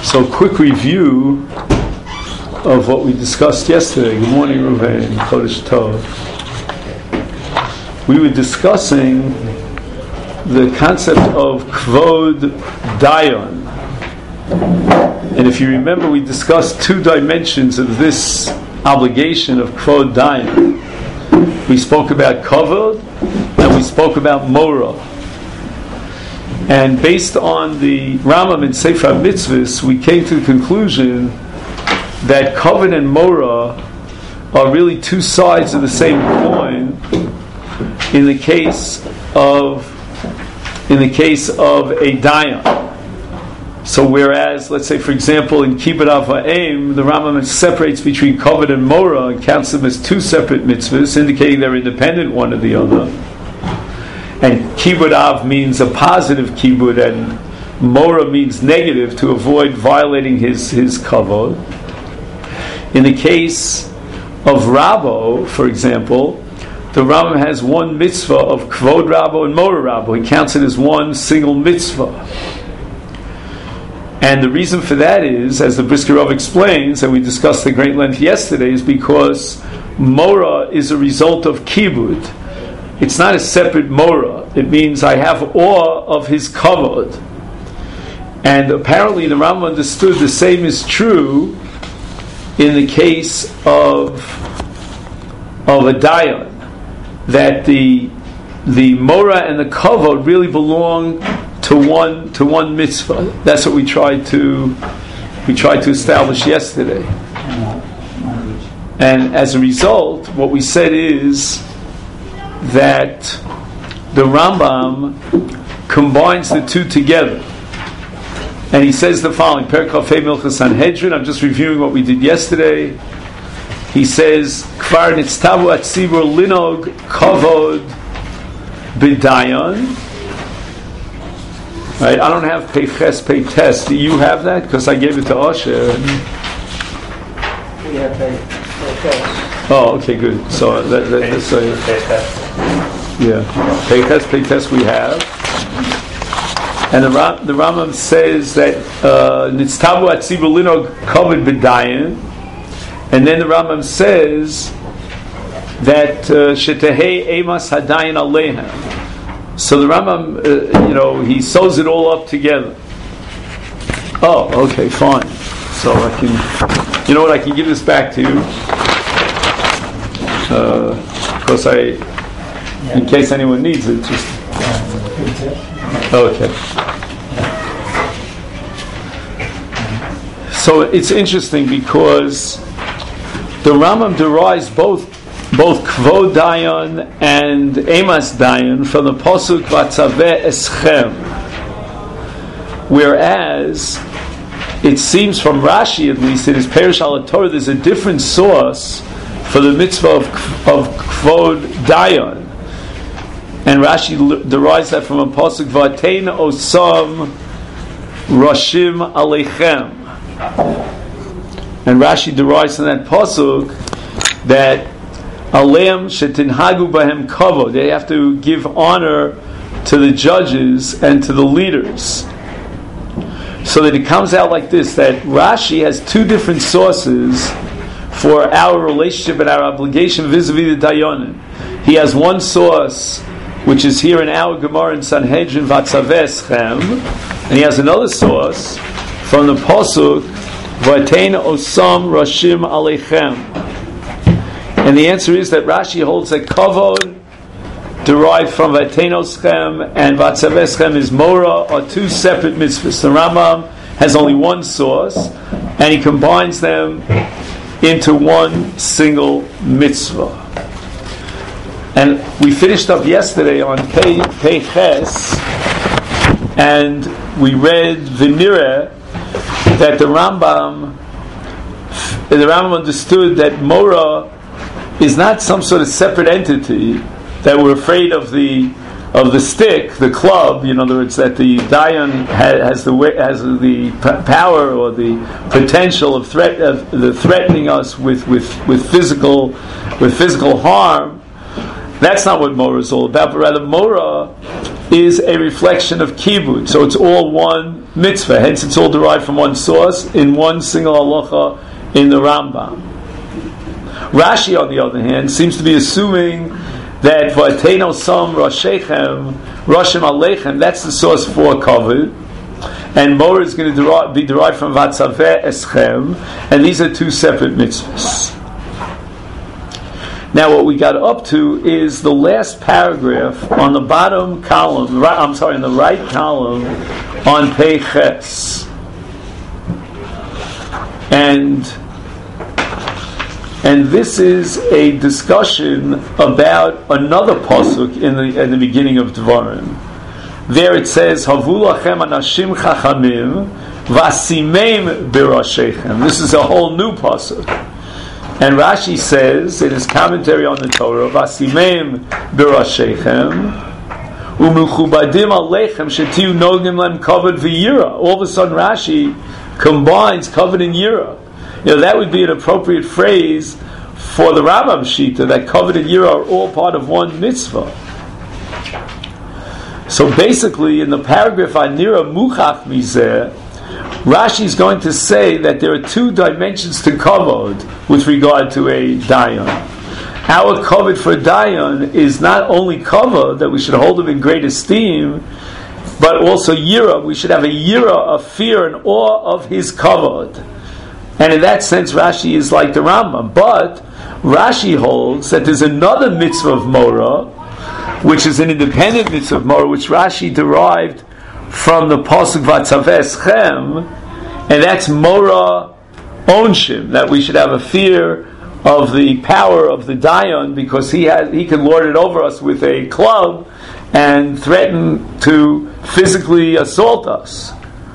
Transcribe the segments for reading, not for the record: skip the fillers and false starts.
So, quick review of what we discussed yesterday. Good morning, Ruvain. Chodesh Tov. We were discussing the concept of Kvod Dayan. And if you remember, we discussed two dimensions of this obligation of Kvod Dayan. We spoke about Kavod and we spoke about Mora. And based on the Rambam in Sefer HaMitzvos, we came to the conclusion that Kavod and Mora are really two sides of the same coin in the case of a Dayan. So whereas, let's say for example in Kibbud Av Ha'em, the Rambam separates between Kavod and Mora and counts them as two separate mitzvahs, indicating they're independent one of the other. And Kibbud Av means a positive Kibbud, and Mora means negative, to avoid violating his Kavod. In the case of Rabo, for example, the Rambam has one mitzvah of Kvod Rabo and Mora Rabo. He counts it as one single mitzvah. And the reason for that is, as the Brisker Rav explains, and we discussed at great length yesterday, is because Mora is a result of Kibbud. It's not a separate Mora. It means I have awe of his kavod. And apparently the Rambam understood the same is true in the case of a Dayan, that the Mora and the kavod really belong to one mitzvah. That's what we tried to establish yesterday. And as a result, what we said is that the Rambam combines the two together. And he says the following, Perek Kafei Milchas Sanhedrin, I'm just reviewing what we did yesterday. He says, Kvar nitztavu atzibur linog kavod b'dayan. Right, I don't have Peiches Peites. Do you have that? Because I gave it to Asher. We have Peiches. Oh, okay, good. So that's yeah. Peiches Peites we have. And the Rambam says that Nitztavu Atzibur Linog Kavod B'dayan. And then the Rambam says that Shetehei Emas Hadayan Alehem. So the Rambam, he sews it all up together. Oh, okay, fine. So I can, I can give this back to you. Because in case anyone needs it, just... Okay. So it's interesting because the Rambam derives both Kvod Dayan and Emas Dayan from the Pasuk Vatzaveh Eschem, whereas it seems from Rashi, at least in his Perush al Torah, there's a different source for the mitzvah of Kvod Dayan, and Rashi derives that from a Pasuk Vatein Osam Rashim Aleichem, and Rashi derives from that Pasuk that Aleim shetinhagu bahem kavod. They have to give honor to the judges and to the leaders. So that it comes out like this, that Rashi has two different sources for our relationship and our obligation vis-a-vis the Dayanim. He has one source, which is here in our Gemara in Sanhedrin Vatzaveh Eschem, and he has another source from the Pasuk Vatein Osam Rashim Aleichem. And the answer is that Rashi holds that Kavod, derived from Vateinoschem, and Vatzaveschem is Mora, are two separate mitzvahs. The Rambam has only one source, and he combines them into one single mitzvah. And we finished up yesterday on Peiches, and we read Vinire, that the Rambam understood that Mora is not some sort of separate entity, that we're afraid of the stick, the club. In other words, that the Dayan has the power or the potential of threatening us with physical harm. That's not what Mora is all about. But rather, Mora is a reflection of kibud. So it's all one mitzvah. Hence, it's all derived from one source in one single halacha in the Rambam. Rashi, on the other hand, seems to be assuming that v'ateino sam rashechem, rashim aleichem, that's the source for kavod, and Mora is going to be derived from vatzaveh eschem, and these are two separate mitzvahs. Now, what we got up to is the last paragraph on the bottom column. On the right column on Pei Ches, and this is a discussion about another pasuk in the beginning of Dvarim. There it says, "Havu lachem anashim chachamim vasimeim birashechem." This is a whole new pasuk. And Rashi says in his commentary on the Torah, "Vasimeim birashechem u'mechubadim aleichem shetiu nogim lem kavod v'yira." All of a sudden, Rashi combines kavod and yira. That would be an appropriate phrase for the Rambam Shita, that kavod and yira are all part of one mitzvah. So basically, in the paragraph on nira muchach mizeh, Rashi is going to say that there are two dimensions to kavod with regard to a dayan. Our kavod for dayan is not only kavod, that we should hold him in great esteem, but also yira. We should have a yira, a fear and awe of his kavod. And in that sense, Rashi is like the Rambam. But Rashi holds that there's another mitzvah of Mora, which is an independent mitzvah of Mora, which Rashi derived from the pasuk Vatzaveh Eschem, and that's Mora Onshim, that we should have a fear of the power of the Dayan, because he can lord it over us with a club and threaten to physically assault us.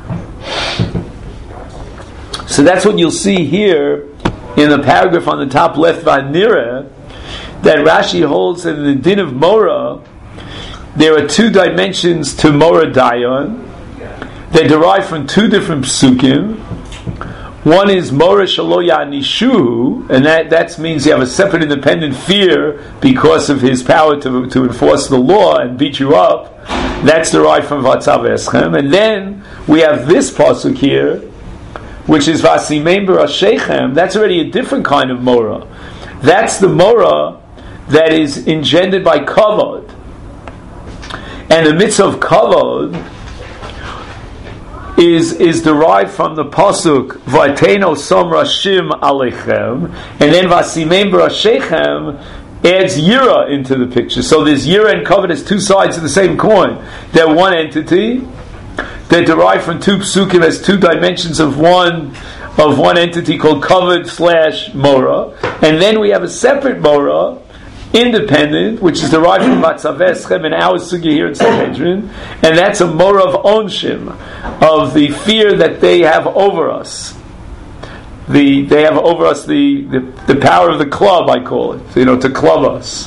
So that's what you'll see here in the paragraph on the top left by Nira, that Rashi holds in the din of Mora. There are two dimensions to Mora Dayan. They derive from two different psukim. One is Mora Shalo Yanishu, and that means you have a separate independent fear because of his power to enforce the law and beat you up. That's derived from Vatzaveh Eschem. And then we have this pasuk here, which is Vasimeim B'Rashechem. That's already a different kind of Mora. That's the Mora that is engendered by kavod. And the mitzvah of kavod is derived from the pasuk V'ateino som rashim aleichem, and then Vasimeim B'Rashechem adds yira into the picture. So there's yira and kavod as two sides of the same coin. They're one entity. They're derived from two psukim as two dimensions of one entity called kavod / Mora. And then we have a separate Mora, independent, which is derived from Vatzaveh Eschem in our sugya here in Sanhedrin, and that's a Mora of Onshim, of the fear that they have over us. They have over us the power of the club, I call it, to club us.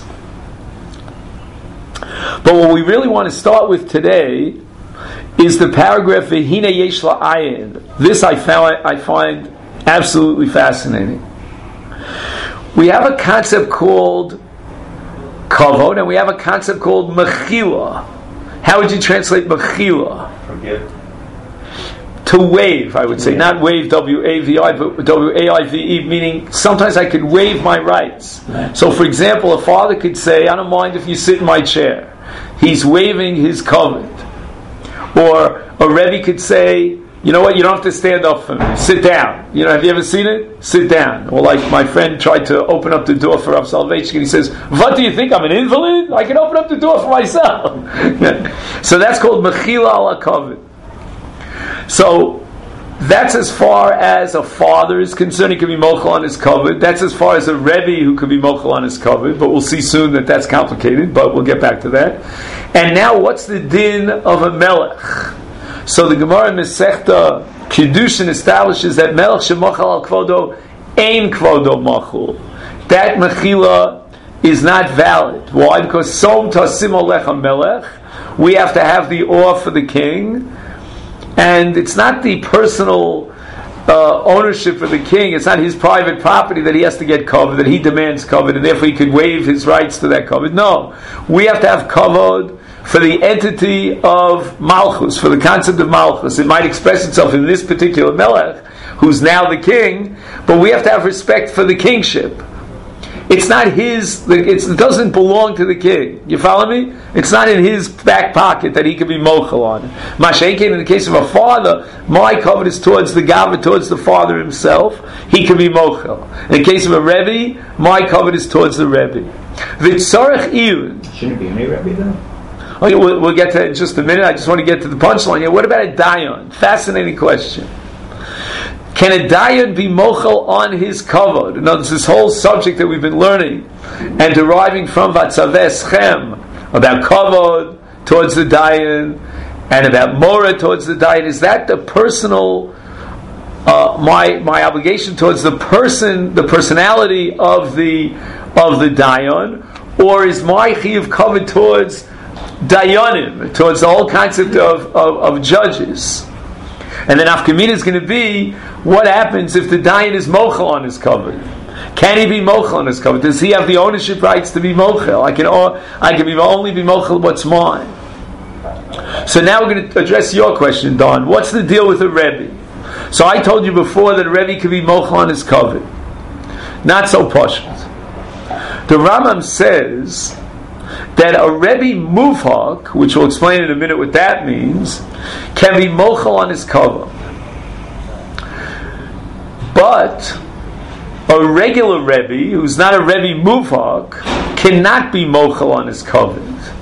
But what we really want to start with today is the paragraph V'hine yesh la'ayin. This I find absolutely fascinating. We have a concept called kavod, and we have a concept called mechila. How would you translate mechila? Forgive. To waive, I would say, not waive W-A-V-I, but W-A-I-V-E, meaning sometimes I could waive my rights. So, for example, a father could say, "I don't mind if you sit in my chair." He's waiving his kavod. Or a Rebbe could say, "You know what, you don't have to stand up for me. Sit down." Have you ever seen it? Sit down. Or like my friend tried to open up the door for Rav Soloveitchik, and he says, "What do you think, I'm an invalid? I can open up the door for myself." So that's called mechila ala kavod. So that's as far as a father is concerned. He could be mochel on his kavod. That's as far as a Rebbe who could be mochel on his kavod. But we'll see soon that that's complicated, but we'll get back to that. And now, what's the din of a melech? So the Gemara in Masechta Kiddushin establishes that melech shemochel al kvodo ein kvodo machul. That mechila is not valid. Why? Because som tasim olech melech. We have to have the awe for the king. And it's not the personal ownership of the king. It's not his private property that he has to get kavod, that he demands kavod, and therefore he could waive his rights to that kavod. No, we have to have kavod for the entity of Malchus, for the concept of Malchus. It might express itself in this particular Melech, who's now the king, but we have to have respect for the kingship. It's not his, it doesn't belong to the king. You follow me? It's not in his back pocket that he can be mochel on. Mashenkin, in the case of a father, my covenant is towards the Gava, towards the father himself. He can be mochel. In the case of a Rebbe, my covenant is towards the Rebbe. V'tzorech iyun. Shouldn't it be any Rebbe though? Okay, we'll get to that in just a minute. I just want to get to the punchline here. What about a dayan? Fascinating question. Can a dayan be mochel on his kavod? In other words, this whole subject that we've been learning and deriving from Vatzaveh Schem about kavod towards the dayan and about mora towards the dayan, is that the personal, my obligation towards the person, the personality of the dayan, or is my chiyuv kavod towards dayanim, towards the whole concept of judges? And then Afkamina is going to be, what happens if the dayan is mochel on his covenant? Can he be mochel on his covenant? Does he have the ownership rights to be mochel? I can only be mochel what's mine. So now we're going to address your question, Don. What's the deal with a Rebbe? So I told you before that a Rebbe can be mochel on his covenant. Not so pashut. The Rambam says that a Rebbe Muvhak, which we'll explain in a minute what that means, can be mochel on his kavod. But a regular Rebbe, who's not a Rebbe Muvhak, cannot be mochel on his kavod.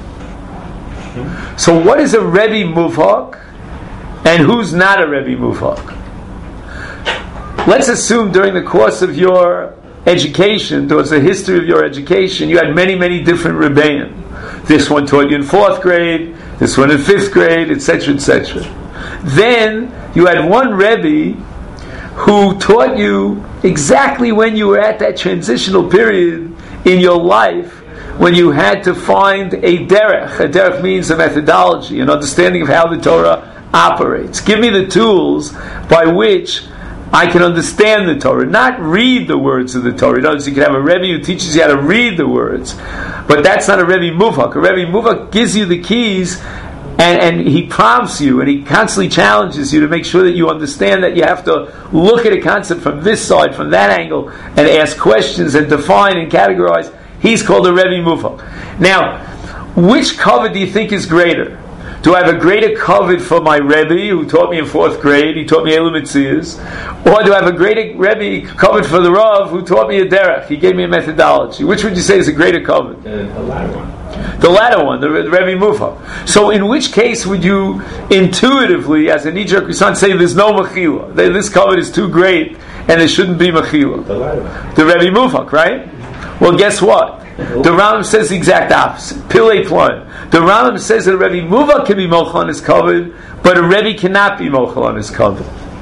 So what is a Rebbe Muvhak, and who's not a Rebbe Muvhak? Let's assume during the course of your education, towards the history of your education, you had many, many different Rebbeim. This one taught you in 4th grade, this one in 5th grade, etc., etc. Then you had one Rebbe who taught you exactly when you were at that transitional period in your life when you had to find a derech. A derech means a methodology, an understanding of how the Torah operates. Give me the tools by which I can understand the Torah, not read the words of the Torah. In other words, you can have a Rebbe who teaches you how to read the words, but that's not a Rebbe Muvhak. A Rebbe Muvhak gives you the keys, and he prompts you, and he constantly challenges you to make sure that you understand that you have to look at a concept from this side, from that angle, and ask questions, and define and categorize. He's called a Rebbe Muvhak. Now, which kavod do you think is greater? Do I have a greater kavod for my Rebbe who taught me in 4th grade? He taught me Eilu Mitzias. Or do I have a greater Rebbe kavod for the Rav who taught me a derech? He gave me a methodology. Which would you say is a greater kavod? The latter one. The latter one, the Rebbe Muvhak. So in which case would you intuitively, as a knee-jerk response, say there's no mechila? This kavod is too great and there shouldn't be mechila? The latter one. The Rebbe Muvhak, right? Well, guess what? The Rambam says the exact opposite. Pilei Plan. The Rambam says that a Rebbe Muvhak can be mochel on his kavod, but a Rebbe cannot be mochel on his kavod.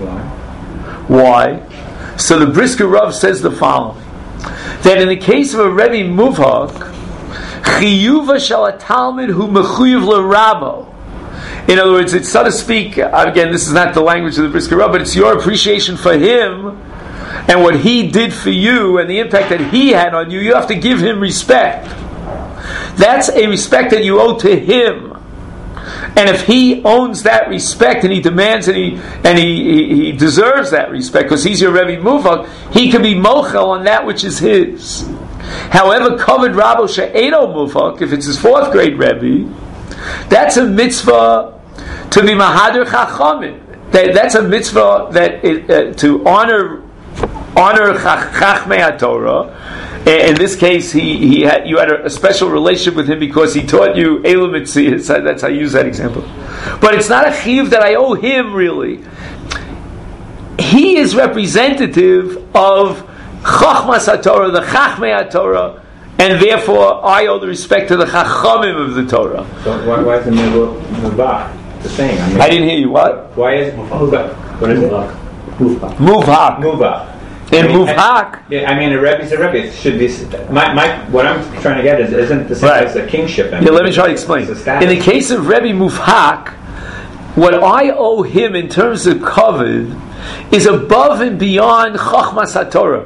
Why? So the Brisker Rav says the following: that in the case of a Rebbe Muvhak, chiyuva shel hatalmid hu mechuyuv l'rabo. In other words, it's, so to speak, again, this is not the language of the Brisker Rav, but it's your appreciation for him and what he did for you and the impact that he had on you. You have to give him respect. That's a respect that you owe to him. And if he owns that respect and he demands and he deserves that respect because he's your Rebbe Muvhak, he can be mochel on that which is his. However, kavod rabo she'eino muvhak, if it's his 4th grade Rebbe, that's a mitzvah to be mahader chachamim. That's a mitzvah that to honor Chachmei HaTorah. In this case, you had a special relationship with him because he taught you Eilu Mitzias. That's how I use that example. But it's not a chiyuv that I owe him, really. He is representative of Chachmas HaTorah, the Chachmei HaTorah, and therefore I owe the respect to the Chachamim of the Torah. So why is the Muvhak the same? I didn't hear you. What? Why is Muvhak? What is it? Muvhak. Muvhak. In Muvhak. Yeah, I mean, a Rebbe is a Rebbe. It should be. What I'm trying to get isn't the same as a kingship. I mean, let me try to explain. In the case of Rebbe Muvhak, what I owe him in terms of kavod is above and beyond Chachmas HaTorah.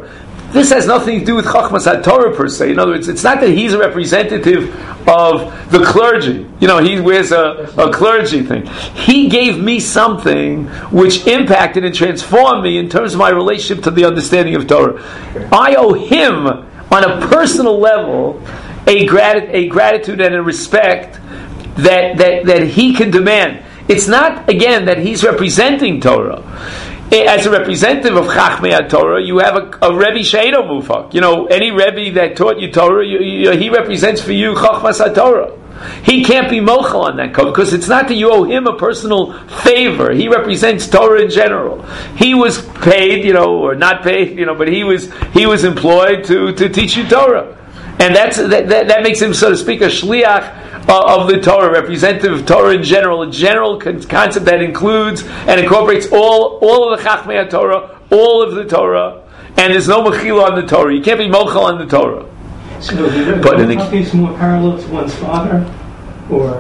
this has nothing to do with Chachmas HaTorah per se. In other words, it's not that he's a representative of the clergy. He wears a clergy thing. He gave me something which impacted and transformed me in terms of my relationship to the understanding of Torah. I owe him, on a personal level, a gratitude and a respect that he can demand. It's not, again, that he's representing Torah. As a representative of Chachmei HaTorah, you have a Rebbe She'eino Mufak. Any Rebbe that taught you Torah, he represents for you Chachmas HaTorah. He can't be mochel on that code because it's not that you owe him a personal favor. He represents Torah in general. He was paid, or not paid, but he was employed to teach you Torah, and that makes him, so to speak, a shliach of the Torah, representative of Torah in general, a general concept that includes and incorporates all of the Chachmei HaTorah, all of the Torah, and there's no mechila on the Torah. You can't be mochel on the Torah. So but in the case more parallel to one's father, or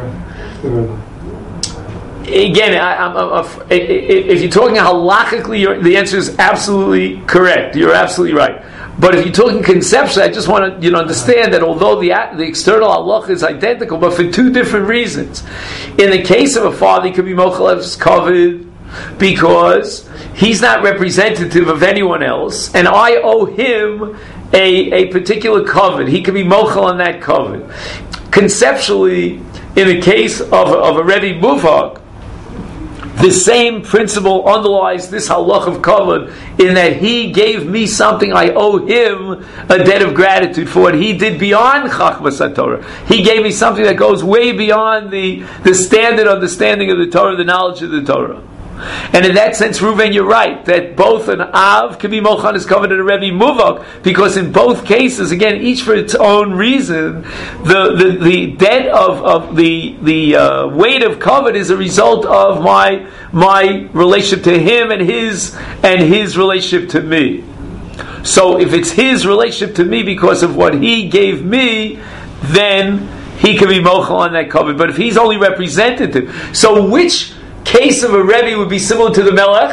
again, if you're talking halachically, the answer is absolutely correct. You're absolutely right. But if you're talking conceptually, I just want to understand that although the external halacha is identical, but for two different reasons. In the case of a father, he could be mochel as covered because he's not representative of anyone else, and I owe him a particular covet. He can be mochel on that covet. Conceptually, in the case of a Rebbe Muvhak, the same principle underlies this halach of covet, in that he gave me something. I owe him a debt of gratitude for what he did beyond Chachmas HaTorah. He gave me something that goes way beyond the standard understanding of the Torah, the knowledge of the Torah. And in that sense, Reuven, you're right, that both an Av can be Mochan is covered in a Rebbe Muvak, because in both cases, again, each for its own reason, the debt of the weight of covet is a result of my relationship to him and his relationship to me. So if it's his relationship to me because of what he gave me, then he can be Mochel on that covet. But if he's only representative, so which case of a Rebbe would be similar to the Melech?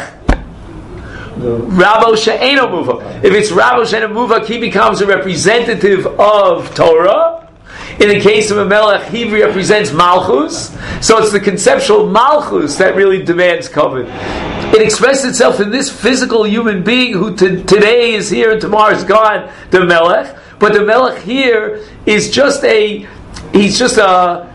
Rabo She'eino Muvak. If it's Rabo She'eino Muvak, he becomes a representative of Torah. In the case of a Melech, he represents Malchus. So it's the conceptual Malchus that really demands covet. It expresses itself in this physical human being who today is here and tomorrow is gone, the Melech. But the Melech here is just he's a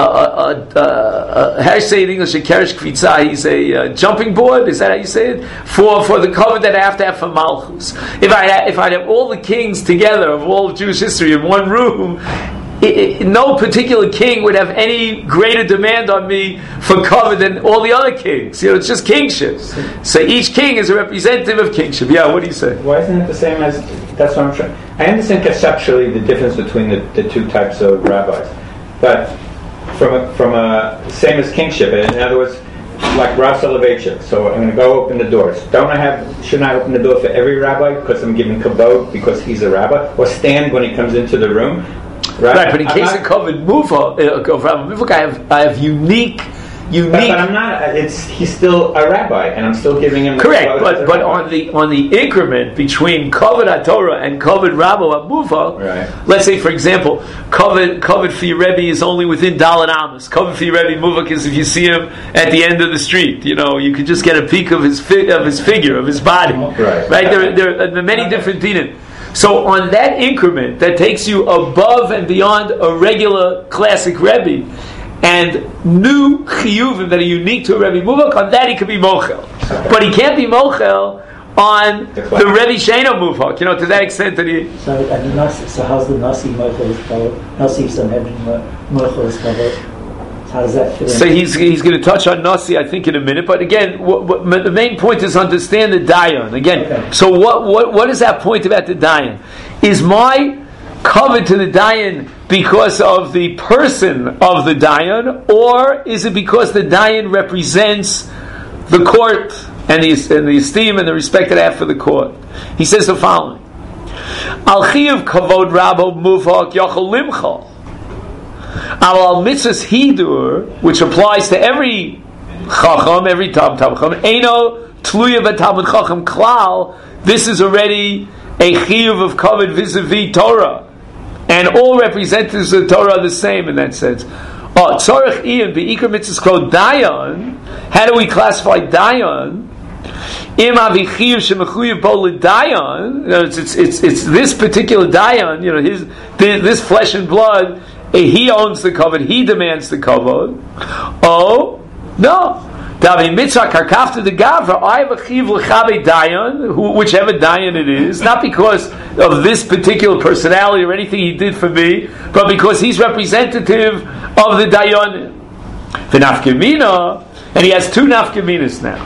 how do you say in English, a keresh kvitza, he's a jumping board, is that how you say it? For the covet that I have to have for Malchus. If I have all the kings together of all of Jewish history in one room, no particular king would have any greater demand on me for covet than all the other kings. It's just kingship. So each king is a representative of kingship. Yeah, what do you say? Why isn't it the same as, that's what I'm trying, I understand conceptually the difference between the two types of rabbis, but from a same as kingship, in other words, like Rav Soloveitchik. So I'm going to go open the doors. Shouldn't I open the door for every rabbi because I'm giving kavod because he's a rabbi, or stand when he comes into the room? Right, but in case of covet muvak, I have unique. But I'm not. He's still a rabbi, and I'm still giving him. Correct, but on the increment between covet HaTorah and covet Rabo HaMuvak, right. Let's say, for example, covet for your Rebbe is only within Dalet Amos. Covet for your Rebbe Muvak is if you see him at the end of the street. You could just get a peek of his figure, of his body. Right. There are many different dinim. So on that increment that takes you above and beyond a regular classic Rebbe, and new chiyuvim that are unique to a Rebbe Muvak, on that he can be mochel. But he can't be mochel on the Rebbe She'eino Muvak, to that extent that he... So how's the Nasi mochel is covered? Nasi Sanhedrin mochel is covered. How does that fit in? So he's going to touch on Nasi, I think, in a minute. But again, the main point is understand the Dayan. Again, okay. So what is that point about the Dayan? Is my covet to the Dayan because of the person of the Dayan, or is it because the Dayan represents the court and the esteem and the respect that I have for the court? He says the following: Al chiyav kavod rabo muvak yachol limchal. Al mitzvahs hidur, which applies to every chacham, every tam chacham, eino tluya v'talmid chacham klal. This is already a chiyuv of kavod vis-a-vis Torah, and all representatives of the Torah are the same in that sense. Tzorech iyan beikar mitzvahs called dayan. How do we classify dayan? Im avi chiyuv shemechuyev bo l'dayan. It's this particular dayan. This flesh and blood. He owns the kavod. He demands the kavod. Oh no. Davi mitzvah karkafta the gavra. I have a chiyuv l'chabe dayan, whichever dayan it is, not because of this particular personality or anything he did for me, but because he's representative of the dayanim. The nafkamina, and he has two nafkaminas now.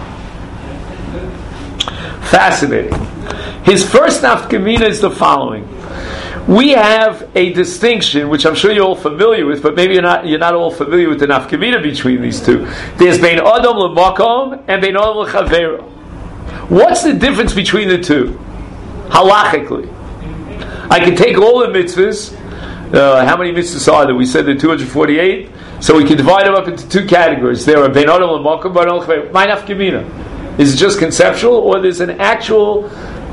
Fascinating. His first nafkamina is the following. We have a distinction, which I'm sure you're all familiar with, but maybe you're not all familiar with the nafkamina between these two. There's bein adam l'makom and bein adam l'chavera. What's the difference between the two? Halachically. I can take all the mitzvahs. How many mitzvahs are there? We said there are 248. So we can divide them up into two categories. There are bein adam l'makom, bein adam l'chavera. My nafkamina. Is it just conceptual, or there's an actual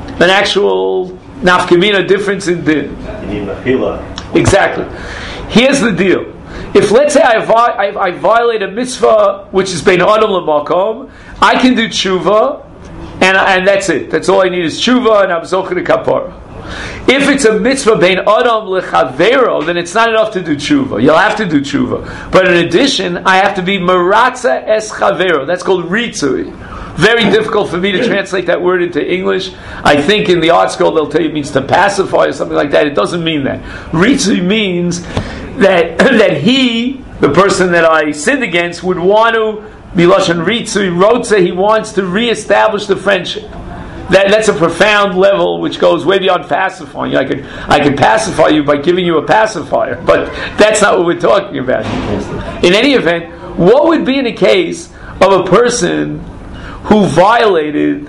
nafkamina difference in din? Exactly. Here's the deal. If let's say I violate a mitzvah which is bein adam l'makom, I can do tshuva, and that's it. That's all I need is tshuva, and I'm zocher to kapara. If it's a mitzvah bein adam lechavero, then it's not enough to do tshuva. You'll have to do tshuva, but in addition, I have to be meratza es chavero. That's called ritzui. Very difficult for me to translate that word into English. I think in the art school they'll tell you it means to pacify or something like that. It doesn't mean that. Ritzui means that he, the person that I sinned against, would want to be lashon ritzui rotze. He wants to reestablish the friendship. That's a profound level which goes way beyond pacifying. I can pacify you by giving you a pacifier, but that's not what we're talking about. In any event, what would be in a case of a person who violated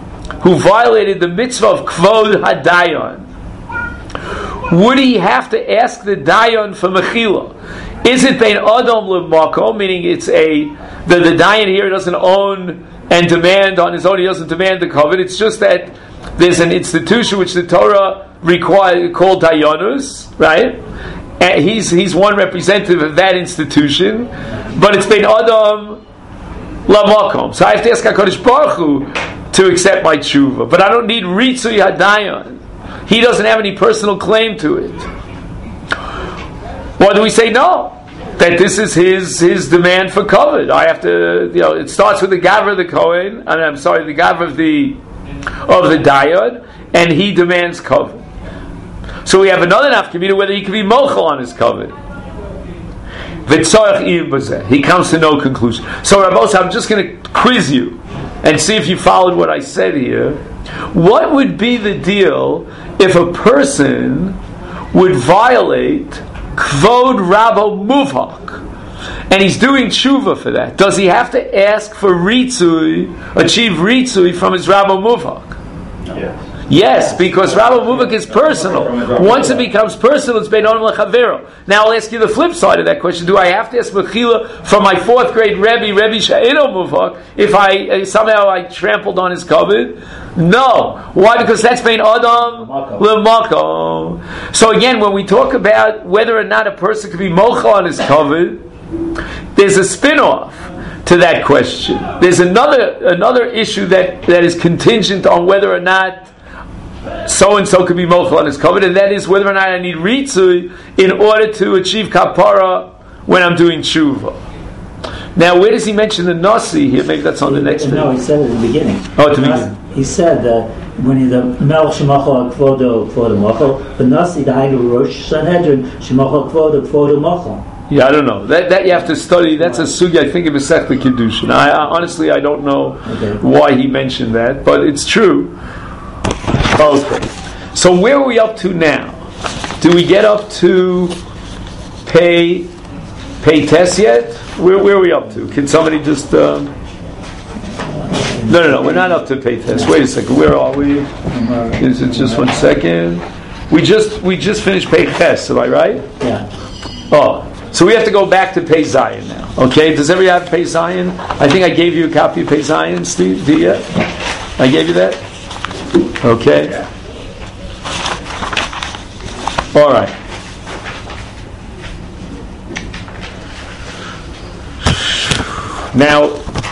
the mitzvah of kvod hadayan? Would he have to ask the dayan for mechila? Is it bein adam l'makom, meaning it's the dayan here doesn't own and demand on his own, he doesn't demand the kavod. It's just that there's an institution which the Torah requires called dayanus, right? And he's one representative of that institution, but it's bein adam lamakom. So I have to ask HaKadosh Baruch Hu to accept my tshuva. But I don't need ritzui hadayan. He doesn't have any personal claim to it. Or do we say no? That this is his demand for kavod. I have to, it starts with the gavra of the Kohen, the gavra of the dayan, and he demands kavod. So we have another nafkamina whether he can be mochel on his kavod. He comes to no conclusion. So Rabbos, I'm just going to quiz you and see if you followed what I said here. What would be the deal if a person would violate kvod rabo muvhak and he's doing tshuva for that? Does he have to ask for achieve ritzui from his rabo muvhak? Yes, because Rabbi Muvak is personal. Once it becomes personal, it's bein adam l'chavero. Now I'll ask you the flip side of that question. Do I have to ask mechila from my 4th grade Rebbe Sha'ino Muvak, if I somehow trampled on his kavod? No. Why? Because that's bein adam l'makom. So again, when we talk about whether or not a person can be mocha on his kavod, there's a spin-off to that question. There's another issue that is contingent on whether or not so and so could be mochel on his kavod, and that is whether or not I need ritzui in order to achieve kapara when I'm doing tshuva. Now, where does he mention the nasi here? Maybe that's on the next page. No, he said it at the beginning. Oh, at the beginning. He said that when the melech shemachol kvodo mochel, the nasi the hainu rosh sanhedrin shemachol kvodo mochel. Yeah, I don't know. That you have to study. That's a sugi, I think, of Masechta Kiddushin. Honestly, I don't know why he mentioned that, but it's true. Okay. So where are we up to now? Do we get up to pay test yet? Where are we up to? Can somebody just... No, we're not up to pay test. Wait a second. Where are we? Is it just 1 second? We just finished pay ches, am I right? Yeah. Oh. So we have to go back to Pei Zion now. Okay, does everybody have Pei Zion? I think I gave you a copy of Pei Zion, Steve. Do you? I gave you that? Okay. All right. Now,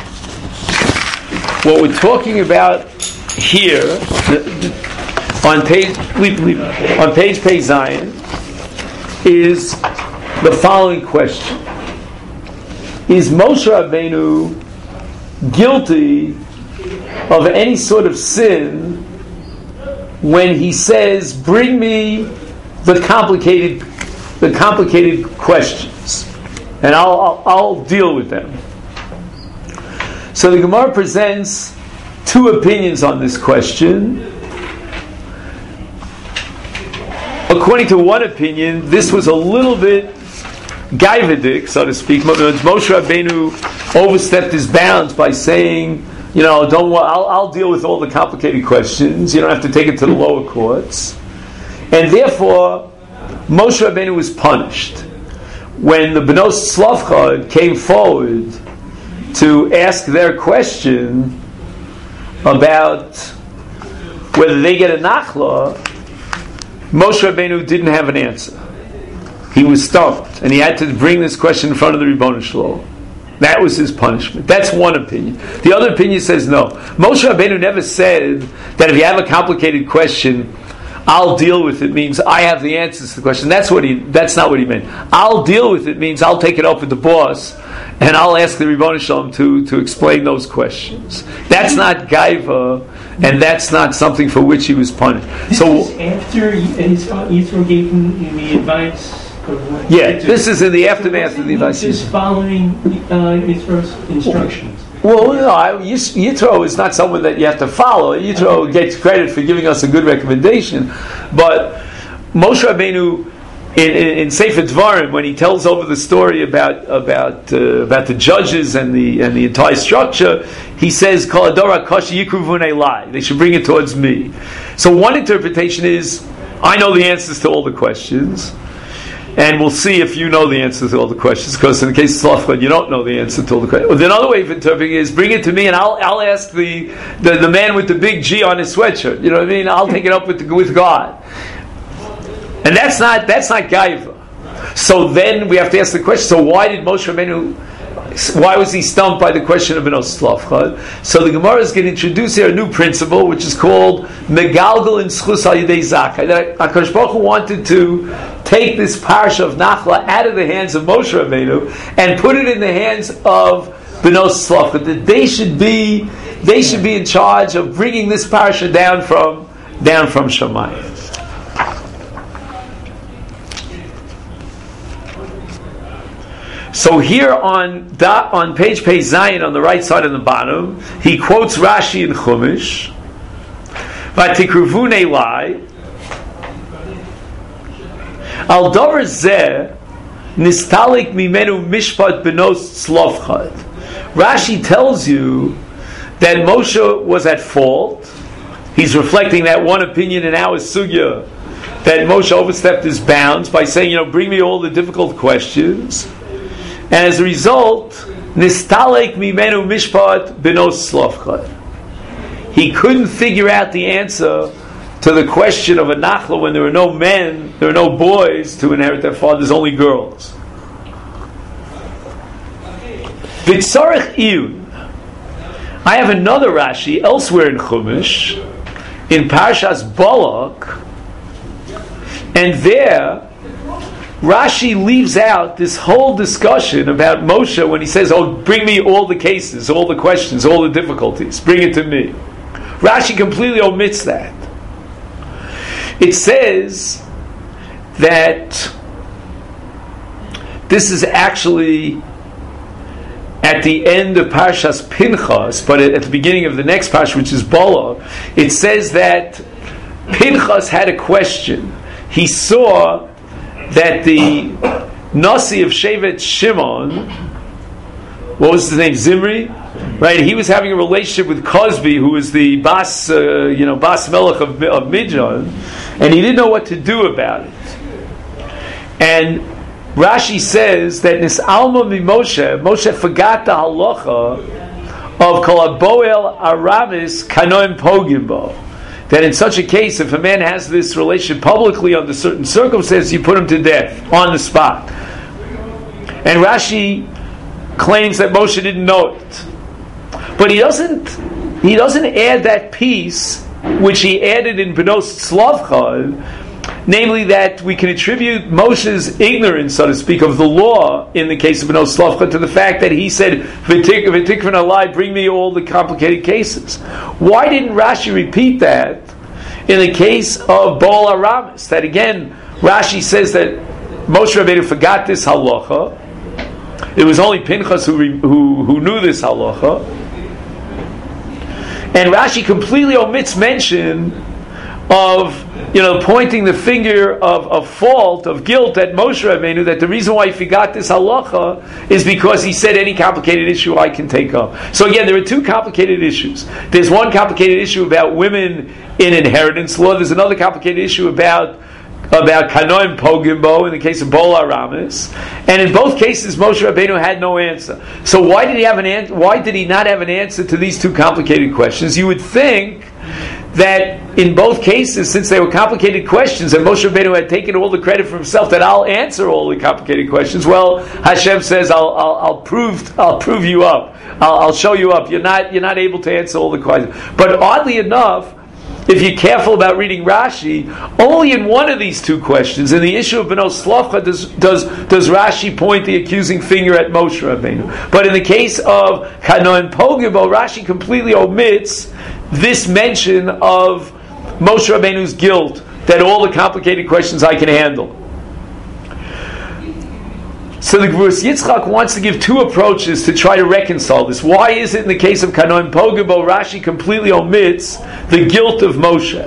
what we're talking about here on page Pei Zion is the following question: is Moshe Rabbeinu guilty of any sort of sin when he says, "Bring me the complicated questions, and I'll deal with them"? So the Gemara presents two opinions on this question. According to one opinion, this was a little bit gaivadik, so to speak. Moshe Rabbeinu overstepped his bounds by saying, I'll deal with all the complicated questions. You don't have to take it to the lower courts. And therefore, Moshe Rabbeinu was punished. When the Benos Tzlofchad came forward to ask their question about whether they get a nachla, Moshe Rabbeinu didn't have an answer. He was stumped, and he had to bring this question in front of the Ribbono Shel Olam. That was his punishment. That's one opinion. The other opinion says no. Moshe Rabbeinu never said that if you have a complicated question, I'll deal with it means I have the answers to the question. That's not what he meant. I'll deal with it means I'll take it up with the boss and I'll ask the Ribbono Shel Olam to explain those questions. That's not gaiva, and that's not something for which he was punished. This is after Yitro gave him the advice. This is in the aftermath of the advice. Just following Yitro's instructions. Well, Yitro is not someone that you have to follow. Yitro gets credit for giving us a good recommendation, but Moshe Rabbeinu in Sefer Dvarim, when he tells over the story about the judges and the entire structure, he says, "Kol adora kashi yikruvun elai." They should bring it towards me. So one interpretation is, I know the answers to all the questions. And we'll see if you know the answers to all the questions, because in the case of Tzlofchad, you don't know the answer to all the questions. Well, another way of interpreting it is, bring it to me and I'll ask the man with the big G on his sweatshirt. You know what I mean? I'll take it up with God. And that's not gaiva. So then we have to ask the question, so why did Moshe Rabbeinu, why was he stumped by the question of Benos Tzlofchad? So the Gemara is going to introduce here a new principle, which is called Megalgal in Schus Al Yidei Zakai. That HaKadosh Baruch Hu wanted to take this parsha of Nachla out of the hands of Moshe Rabbeinu and put it in the hands of Benos Tzlofchad. That they should be in charge of bringing this parsha down from Shamayim. So here on page Pei Zion, on the right side on the bottom, he quotes Rashi in Chumash, "Vatikruvun elai al davar zeh nistalik mimenu mishpat benos tzlofchad." Rashi tells you that Moshe was at fault. He's reflecting that one opinion in our sugya, that Moshe overstepped his bounds by saying, bring me all the difficult questions. And as a result, nistalek mimenu mishpat benos tzlofchad. He couldn't figure out the answer to the question of a nachla when there were no men, there were no boys to inherit their fathers, only girls. V'tzarech iyun. I have another Rashi elsewhere in Chumash, in Parshas Balak, and there Rashi leaves out this whole discussion about Moshe when he says, bring me all the cases, all the questions, all the difficulties, bring it to me. Rashi completely omits that. It says that this is actually at the end of Parshas Pinchas, but at the beginning of the next Parsha, which is Balak, it says that Pinchas had a question. He saw that the Nasi of Shevet Shimon, what was his name, Zimri? Right, he was having a relationship with Cosby, who was the Bas Melech of Midian, and he didn't know what to do about it. And Rashi says that Nis'alma Moshe forgot the halacha of Kol HaBoel Aramis Kanoim Pogim Bo, that in such a case, if a man has this relation publicly under certain circumstances, you put him to death on the spot. And Rashi claims that Moshe didn't know it. But he doesn't add that piece which he added in Benos Tzlavcha, namely that we can attribute Moshe's ignorance, so to speak, of the law in the case of Benos Tzlavcha to the fact that he said, V'tikvan alai, bring me all the complicated cases. Why didn't Rashi repeat that in the case of Baal Aramis? That again, Rashi says that Moshe Rabbeinu forgot this halacha. It was only Pinchas who knew this halacha. And Rashi completely omits mention of, pointing the finger of fault, of guilt at Moshe Rabbeinu, that the reason why he forgot this halacha is because he said any complicated issue I can take up. So again, there are two complicated issues. There's one complicated issue about women in inheritance law. There's another complicated issue about Kanoim Pogimbo in the case of Baal Aramis, and in both cases Moshe Rabbeinu had no answer. So why did he not have an answer to these two complicated questions? You would think that in both cases, since they were complicated questions, and Moshe Rabbeinu had taken all the credit for himself, that I'll answer all the complicated questions. Well, Hashem says, I'll prove you up. I'll show you up. You're not able to answer all the questions. But oddly enough, if you're careful about reading Rashi, only in one of these two questions, in the issue of Benos Tzlavcha, does Rashi point the accusing finger at Moshe Rabbeinu. But in the case of Kanoim Pogimbo, Rashi completely omits this mention of Moshe Rabbeinu's guilt, that all the complicated questions I can handle. So the Gvurus Yitzchak wants to give two approaches to try to reconcile this. Why is it in the case of Kanoim Pogimbo, Rashi completely omits the guilt of Moshe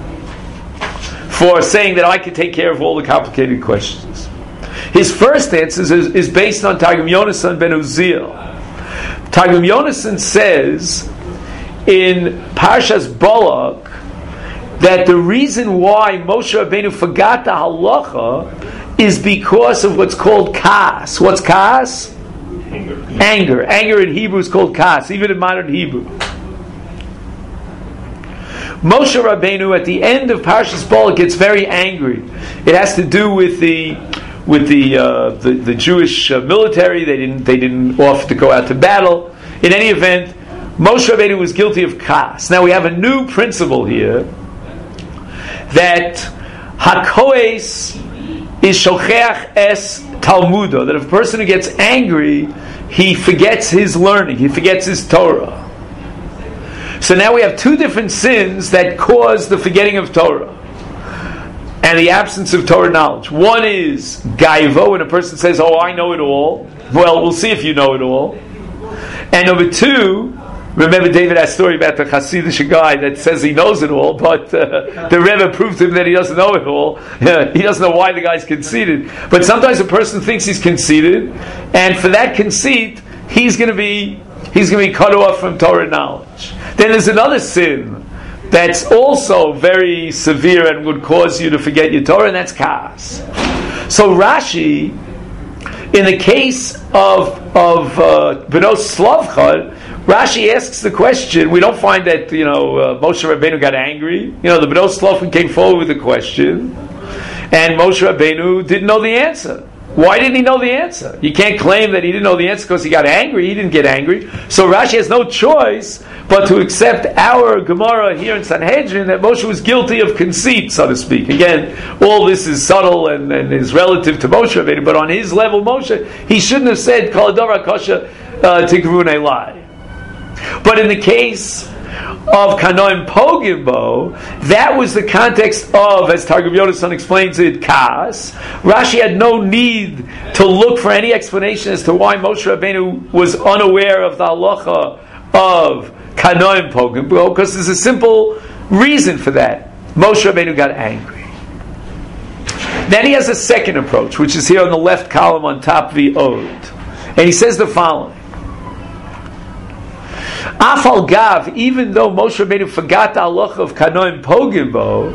for saying that I can take care of all the complicated questions? His first answer is based on Targum Yonasan ben Uziel. Targum Yonasan says in Parshas Balak that the reason why Moshe Rabbeinu forgot the halacha is because of what's called kas. What's kas? Anger. Anger in Hebrew is called kas, even in modern Hebrew. Moshe Rabbeinu at the end of Parshas Balak gets very angry. It has to do with the Jewish military. They didn't offer to go out to battle. In any event, Moshe Rabbeinu was guilty of kas. Now we have a new principle here that hakoes is shocheach es talmudo, that if a person who gets angry, he forgets his learning, he forgets his Torah. So now we have two different sins that cause the forgetting of Torah and the absence of Torah knowledge. One is gaivo, when a person says, "Oh, I know it all." Well, we'll see if you know it all. And number two, remember David had a story about the Hasidic guy that says he knows it all, but the Rebbe proved to him that he doesn't know it all. He doesn't know why the guy's conceited. But sometimes a person thinks he's conceited, and for that conceit, he's going to be cut off from Torah knowledge. Then there's another sin that's also very severe and would cause you to forget your Torah, and that's kas. So Rashi, in the case of Benos Tzlavcha, Rashi asks the question. We don't find that Moshe Rabbeinu got angry. The Benos Tzlavcha came forward with the question, and Moshe Rabbeinu didn't know the answer. Why didn't he know the answer? You can't claim that he didn't know the answer because he got angry. He didn't get angry. So Rashi has no choice but to accept our Gemara here in Sanhedrin that Moshe was guilty of conceit, so to speak. Again, all this is subtle and is relative to Moshe Rabbeinu, but on his level, Moshe, he shouldn't have said Kol Ador HaKosher Tikrun Elai. But in the case of Kanoim Pogimbo, that was the context of, as Targum Yonasan explains it, kas. Rashi had no need to look for any explanation as to why Moshe Rabbeinu was unaware of the halacha of Kanoim Pogimbo, because there's a simple reason for that. Moshe Rabbeinu got angry. Then he has a second approach, which is here on the left column on top V'od. And he says the following. Afal Gav, even though Moshe Rabbeinu forgot the halacha of Kanoim Pogimbo,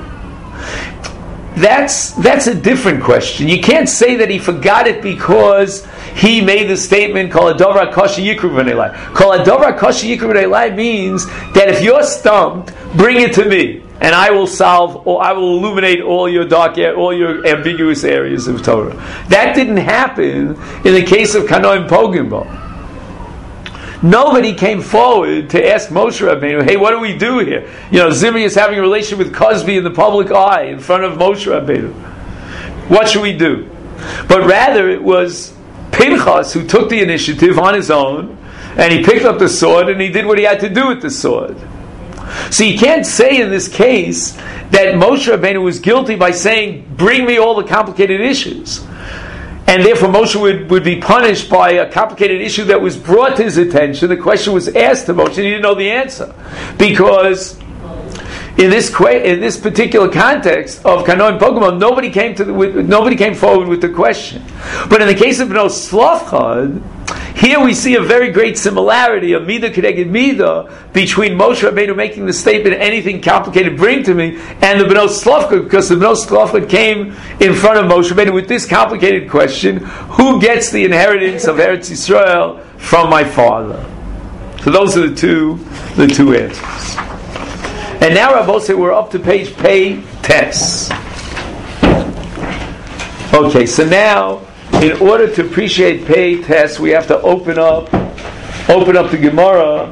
that's a different question. You can't say that he forgot it because he made the statement Kol Ador HaKosher Yikru V'nei Elai. Kol Ador HaKosher Yikru V'nei Elai means that if you're stumped, bring it to me. and I will solve, or I will illuminate all your all your ambiguous areas of Torah. That didn't happen in the case of Kanoim Pogimbo. Nobody came forward to ask Moshe Rabbeinu, hey, what do we do here? Zimri is having a relation with Cosby in the public eye in front of Moshe Rabbeinu. What should we do? But rather it was Pinchas who took the initiative on his own, and he picked up the sword and he did what he had to do with the sword. So you can't say in this case that Moshe Rabbeinu was guilty by saying, bring me all the complicated issues. And therefore Moshe would be punished by a complicated issue that was brought to his attention. The question was asked to Moshe and he didn't know the answer. Because in this particular context of Kanoim Pogimon, nobody came forward with the question. But in the case of Bnei Tzlafchad, here we see a very great similarity, a midah kedeged midah, between Moshe Rabbeinu making the statement, anything complicated bring to me, and the Bnei Tzlafchad, because the Bnei Tzlafchad came in front of Moshe Rabbeinu with this complicated question: who gets the inheritance of Eretz Yisrael from my father? So those are the two answers. And now, Rabbosai, we're up to page Pei Tes. Okay, so now, in order to appreciate Pei Tes, we have to open up the Gemara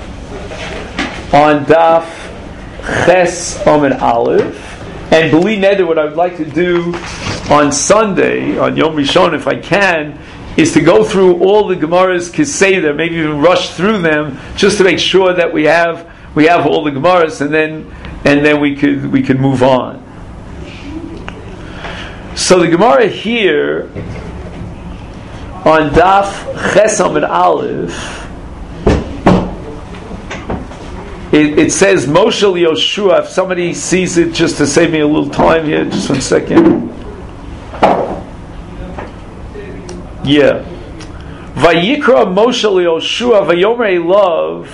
on Daf Ches Amud Aleph. And B'li Neder, what I would like to do on Sunday, on Yom Rishon, if I can, is to go through all the Gemaras Kiseder, maybe even rush through them, just to make sure that we have all the Gemaras, and then we could move on. So the Gemara here on Daf Ches Amud Aleph, it says Moshe Yoshua. If somebody sees it, just to save me a little time here, just 1 second. Yeah. Vayikra Moshe Yoshua Vayomer Elav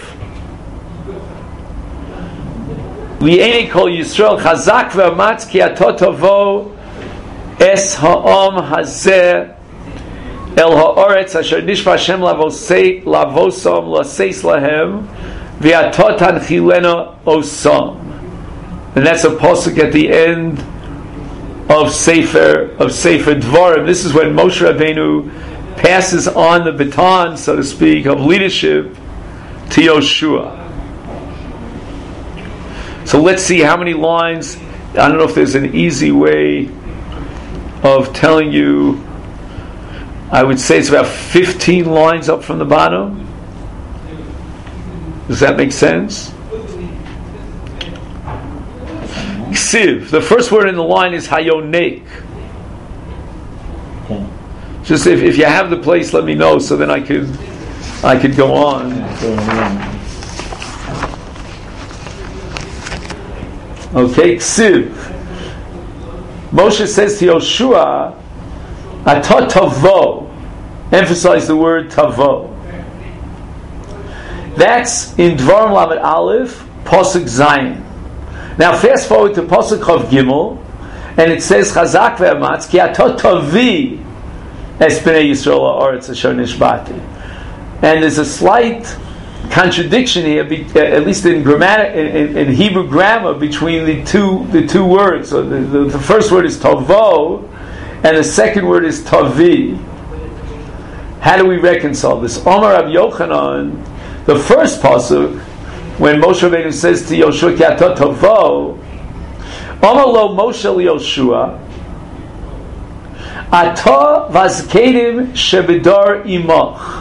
Li'enei Kol Yisrael Chazak Ve'amatz Ki Ato Tavo Es Ha'am Hazeh El Ha'oretz Asher Nishva Hashem Lavosom Laseis Lahem Ve'ato Tanchilena Osam. And that's a pasuk at the end of Sefer Dvarim. This is when Moshe Rabbeinu passes on the baton, so to speak, of leadership to Yoshua. So let's see how many lines. I don't know if there's an easy way of telling you. I would say it's about 15 lines up from the bottom. Does that make sense? Ksiv. The first word in the line is Hayonek. Okay. Just if you have the place, let me know, so then I could go on. Okay, Ksiv. Moshe says to Yoshua, Ata tavo. Emphasize the word tavo. That's in Dvarim Lamed Aleph, Pasuk Zayin. Now fast forward to Pasuk Chav Gimel, and it says Chazak ve'amatz ki ato tavi es bnei Yisrael ha'aretz asher nishbati. And there's a slight contradiction here, at least in Hebrew grammar, between the two words. So the first word is tavo, and the second word is tavi. How do we reconcile this? Omar Rav Yochanan, the first pasuk, when Moshe Rabbeinu says to Yoshua, Ki ato tavo, Omar lo Moshe Yoshua, Ato vazkedim shebidar imach.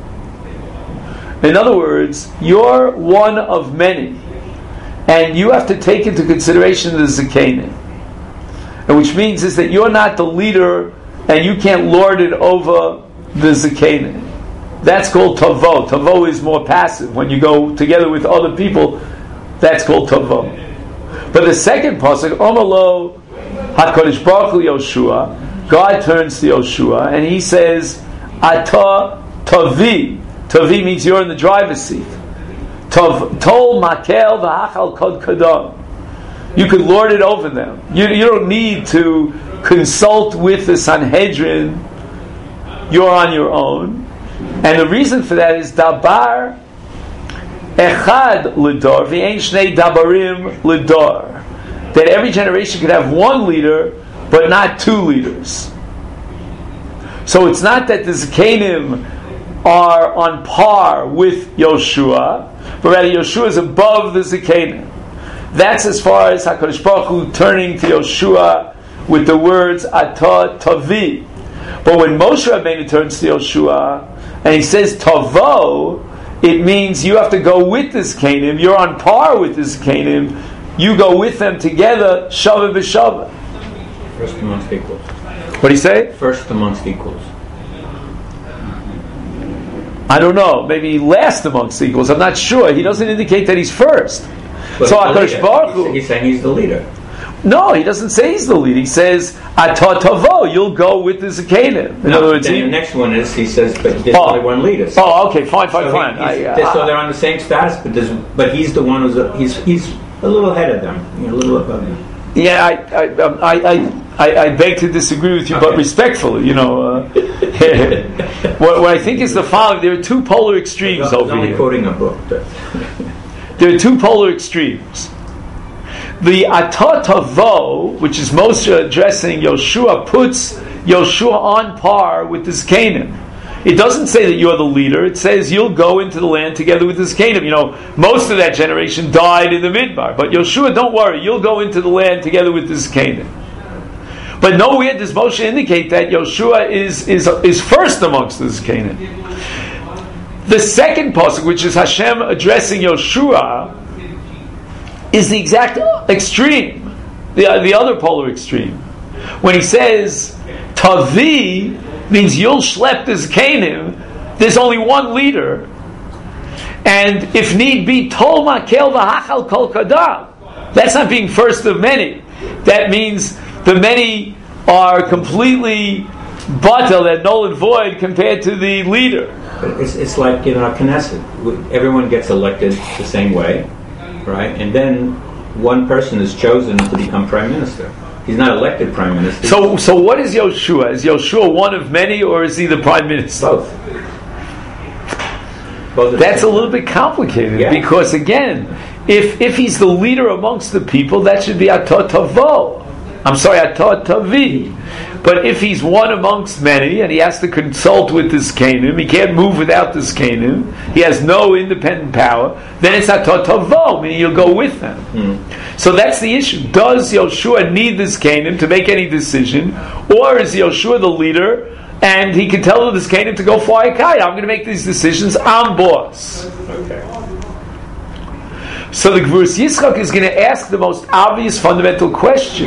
In other words, you're one of many, and you have to take into consideration the zakenim. And which means is that you're not the leader, and you can't lord it over the zakenim. That's called tavo. Tavo is more passive. When you go together with other people, that's called tavo. But the second pasuk, Omalo HaKadosh Baruch Hu Yoshua, God turns to Yoshua and he says, Ata tavi. Tavi means you're in the driver's seat. Tol makel v'achal kod kadam. You could lord it over them. You don't need to consult with the Sanhedrin. You're on your own. And the reason for that is Dabar echad lidor v'ein shnei dabarim lidor. That every generation could have one leader, but not two leaders. So it's not that the Zekanim are on par with Yoshua, but rather Yoshua is above the Zekanim. That's as far as HaKadosh Baruch Hu turning to Yoshua with the words Atah Tavi. But when Moshe Rabbeinu turns to Yoshua and he says Tavo, it means you have to go with the Zekanim. You're on par with the Zekanim. You go with them together, Shava b'Shava. First amongst equals. What do you say? First amongst equals. I don't know. Maybe last amongst equals. I'm not sure. He doesn't indicate that he's first. But so HaKadosh Baruch Hu, he's saying he's the leader. No, he doesn't say he's the leader. He says Atah Tavo. You'll go with the Zekanim. In other words, then the next one is he says, but there's only one leader. So, okay, fine. So they're on the same status, but he's the one who's he's a little ahead of them, a little above them. Yeah, I beg to disagree with you, but respectfully, what I think is the following: there are two polar extremes over only here. Quoting a book. There are two polar extremes. The Atah Tavo, which is Moshe addressing Yoshua, puts Yoshua on par with the Zekanim. It doesn't say that you're the leader. It says you'll go into the land together with the Zekanim. Most of that generation died in the Midbar. But Yoshua, don't worry, you'll go into the land together with the Zekanim. But nowhere does Moshe indicate that Yoshua is first amongst the Zekanim. The second pasuk, which is Hashem addressing Yoshua, is the exact extreme, the other polar extreme. When he says, Tavi, means you'll schlep the Zekanim, there's only one leader. And if need be, Tol Makel V'Hachal Kol Kadam. That's not being first of many. That means the many are completely batal and null and void compared to the leader. It's like Knesset. Everyone gets elected the same way, right? And then one person is chosen to become prime minister. He's not elected prime minister. So what is Yoshua? Is Yoshua one of many, or is he the prime minister? Both. That's a little bit complicated, because again, if he's the leader amongst the people, that should be Atah Tavo. Atah Tavi. But if he's one amongst many, and he has to consult with the Zekanim, he can't move without the Zekanim, he has no independent power, then it's Atah Tavo, meaning you'll go with them. So that's the issue. Does Yoshua need the Zekanim to make any decision, or is Yoshua the leader, and he can tell the Zekanim to go fly a kite? I'm going to make these decisions, I'm boss. Okay. So the Gvuras Yitzchak is going to ask the most obvious fundamental question.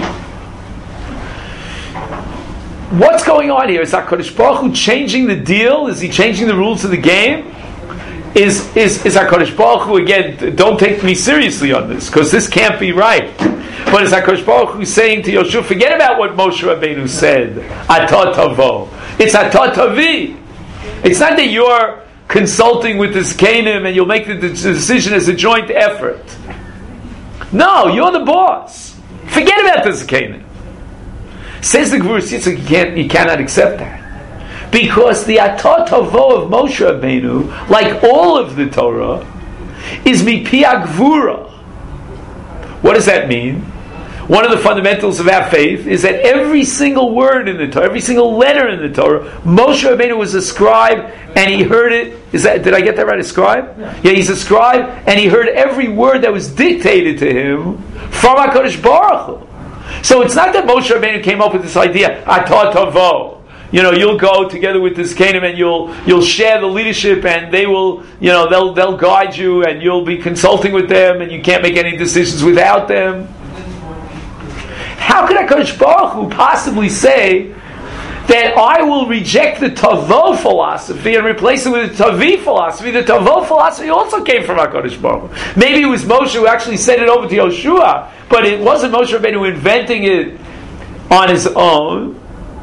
What's going on here? Is HaKadosh Baruch Hu changing the deal? Is he changing the rules of the game? Is HaKadosh Baruch Hu, again, don't take me seriously on this, because this can't be right. But is HaKadosh Baruch Hu saying to Yoshua, forget about what Moshe Rabbeinu said, Atah Tavo. It's Atah Tavi. It's not that you're consulting with the Zekanim and you'll make the decision as a joint effort. No, you're the boss. Forget about the Zekanim. Says the Gvuras Yitzchak, you cannot accept that. Because the Atah Tavo of Moshe Rabbeinu, like all of the Torah, is mipi agvura. What does that mean? One of the fundamentals of our faith is that every single word in the Torah, every single letter in the Torah, Moshe Rabbeinu was a scribe and he heard it. Did I get that right? A scribe? Yeah, he's a scribe and he heard every word that was dictated to him from HaKadosh Baruch Hu. So it's not that Moshe Rabbeinu came up with this idea, Atah Tavo. You'll go together with this Zekanim and you'll share the leadership, and they will, they'll guide you, and you'll be consulting with them, and you can't make any decisions without them. How could HaKadosh Baruch Hu possibly say that I will reject the Tavo philosophy and replace it with the Tavi philosophy? The Tavo philosophy also came from HaKadosh Baruch Hu. Maybe it was Moshe who actually sent it over to Yoshua, but it wasn't Moshe Rabbeinu inventing it on his own.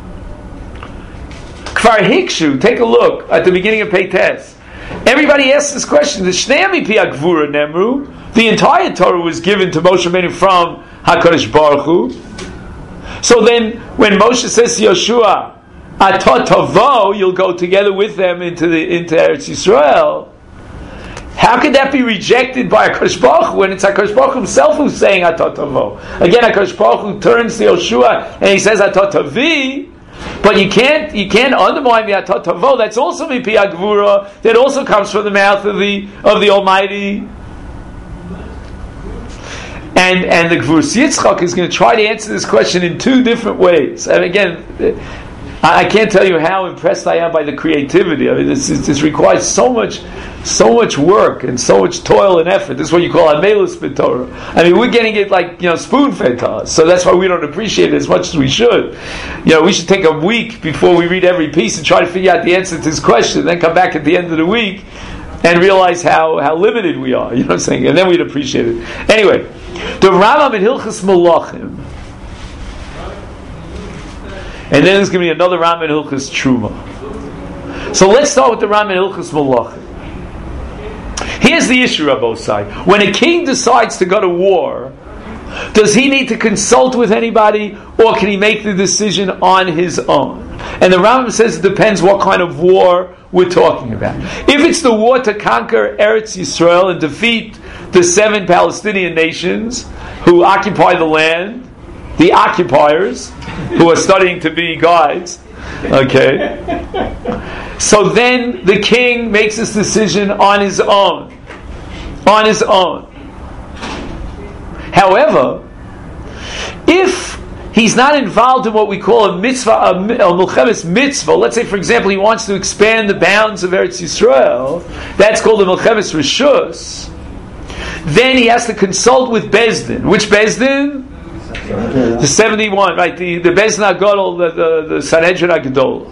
Kfar Hikshu, take a look at the beginning of Peites. Everybody asks this question. The Shnei Pi Agvura Nemru, the entire Torah was given to Moshe Rabbeinu from HaKadosh Baruch Hu. So then, when Moshe says to Yoshua, Atah Tavo, you'll go together with them into Eretz Yisrael, How could that be rejected by HaKadosh Baruch Hu when it's HaKadosh Baruch Hu himself who's saying Atot Tavo? Again, HaKadosh Baruch Hu turns to Yoshua and he says Atot Tavi, but you can't undermine the Atot Tavo. That's also Mipi Agvura. That also comes from the mouth of the Almighty. And the Gvurus Yitzchak is going to try to answer this question in two different ways. And again, I can't tell you how impressed I am by the creativity. I mean, this requires so much work and so much toil and effort. This is what you call Amelus B'Torah. I mean, we're getting it like, spoon-fed to us. So that's why we don't appreciate it as much as we should. We should take a week before we read every piece and try to figure out the answer to this question, then come back at the end of the week and realize how limited we are. You know what I'm saying? And then we'd appreciate it. Anyway, the Rambam in Hilchos Malachim. And then there's going to be another Rambam in Hilchos Truma. So let's start with the Rambam in Hilchos Malachim. Here's the issue, Rabbosai. When a king decides to go to war, does he need to consult with anybody, or can he make the decision on his own? And the Rambam says it depends what kind of war we're talking about. If it's the war to conquer Eretz Yisrael and defeat the 7 Palestinian nations who occupy the land, the occupiers, who are studying to be guides, okay? So then the king makes this decision on his own. On his own. However, if he's not involved in what we call a mitzvah, a milchemes mitzvah, let's say, for example, he wants to expand the bounds of Eretz Yisrael, that's called a milchemes rishus, then he has to consult with Bezdin. Which Bezdin? The 71, right? The Bezdin HaGadol, the Sanhedrin HaGadol.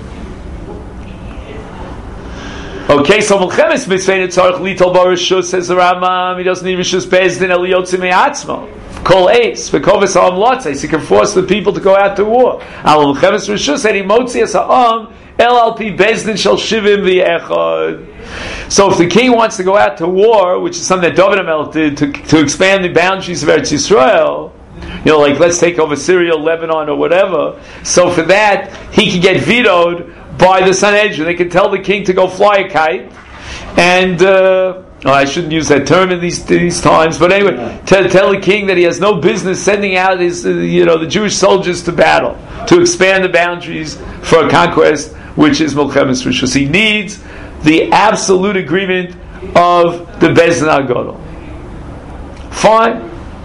Okay, so Melchemes Mitzvah Tzarich Lital Barishus, says the Rambam, he doesn't need Rishus Bezdin El Yotze Me'atzmo. Kol Eis, V'kovis Ha'am Lotzes, he can force the people to go out to war. Al Melchemes Rishus, and he Motzias Ha'am, El Alpi Bezdin Shel Shivim V'Echad. So if the king wants to go out to war, which is something that David HaMelech did to expand the boundaries of Eretz Yisrael, like let's take over Syria, Lebanon, or whatever. So for that, he can get vetoed by the Sanhedrin. They can tell the king to go fly a kite, and I shouldn't use that term in these times, but anyway, tell the king that he has no business sending out his, the Jewish soldiers to battle, to expand the boundaries for a conquest, which is Melchemes Rishus. He needs the absolute agreement of the Bezdin HaGadol. Fine.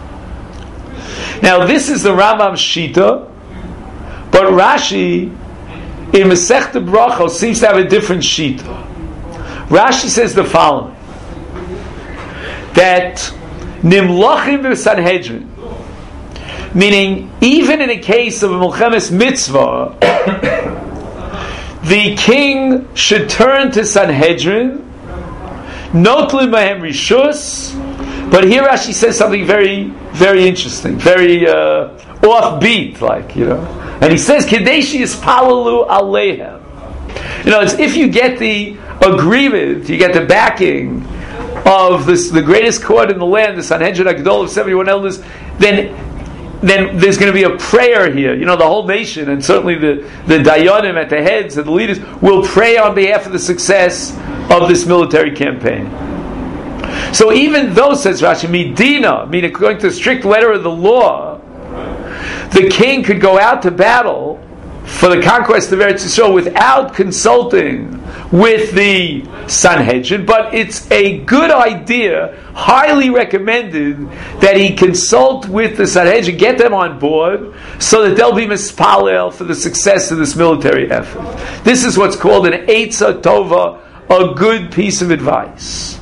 Now this is the Rambam's Shita, but Rashi in Masechta Brachos seems to have a different Shita. Rashi says the following, that Nimlachim v'Sanhedrin, meaning even in a case of a Melchemes Mitzvah, the king should turn to Sanhedrin, Notlim Mahem Rishus, but here Rashi says something very, very interesting, very offbeat, and he says, Kadeshi is Palalu Alehem. It's if you get the agreement, you get the backing of the greatest court in the land, the Sanhedrin HaGadol of 71 elders, then there's going to be a prayer here. The whole nation, and certainly the Dayanim at the heads and the leaders, will pray on behalf of the success of this military campaign. So even though, says Rashi, Medina, meaning according to the strict letter of the law, the king could go out to battle for the conquest of Eretz Yisrael without consulting with the Sanhedrin, but it's a good idea, highly recommended, that he consult with the Sanhedrin, get them on board, so that they'll be mispalel for the success of this military effort. This is what's called an Eitzah Tova, a good piece of advice.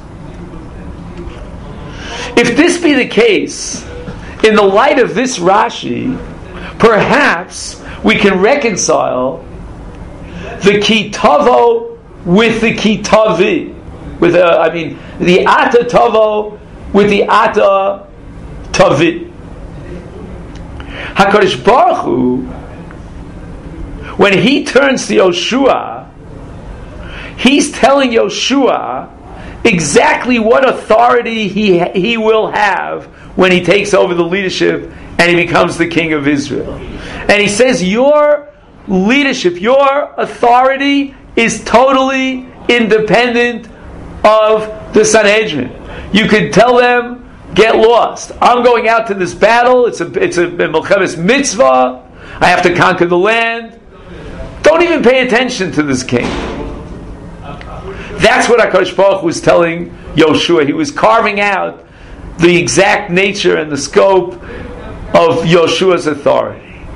If this be the case, in the light of this Rashi, perhaps we can reconcile the Kitavo with the Kitavi, with the Ata Tavo with the Ata Tavi. HaKadosh Baruch Hu, when he turns to Yoshua, he's telling Yoshua exactly what authority he will have when he takes over the leadership and he becomes the king of Israel. And he says, your leadership, your authority is totally independent of the Sanhedrin. You could tell them, get lost. I'm going out to this battle. It's a Melchemes mitzvah. I have to conquer the land. Don't even pay attention to this king. That's what HaKadosh Baruch Hu was telling Yoshua. He was carving out the exact nature and the scope of Yoshua's authority.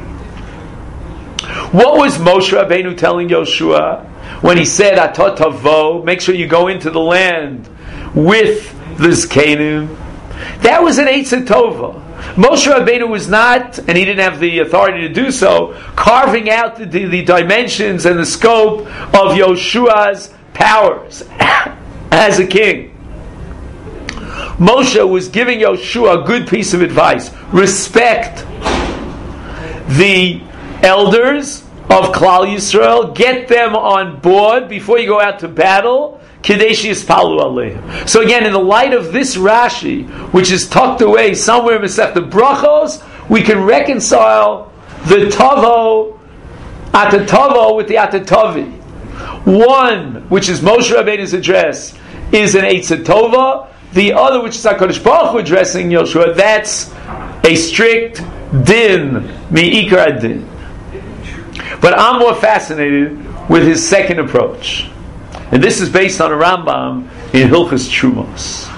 What was Moshe Rabbeinu telling Yoshua when he said, Atot tavo, make sure you go into the land with the Zkenim? That was an Eitzah Tova. Moshe Rabbeinu was not, and he didn't have the authority to do so, carving out the dimensions and the scope of Yoshua's powers as a king. Moshe was giving Yoshua a good piece of advice. Respect the elders of Klal Yisrael. Get them on board before you go out to battle. Kadesh Yispalu Aleihim. So again, in the light of this Rashi, which is tucked away somewhere in Masechta Brachos, we can reconcile the Tavo, Atatavo with the Atatavi. One, which is Moshe Rabbeinu's address, is an Eitzah Tova. The other, which is HaKadosh Baruch Hu addressing Yoshua, that's a strict din, mi'ikar din. But I'm more fascinated with his second approach. And this is based on a Rambam in Hilchos Trumos.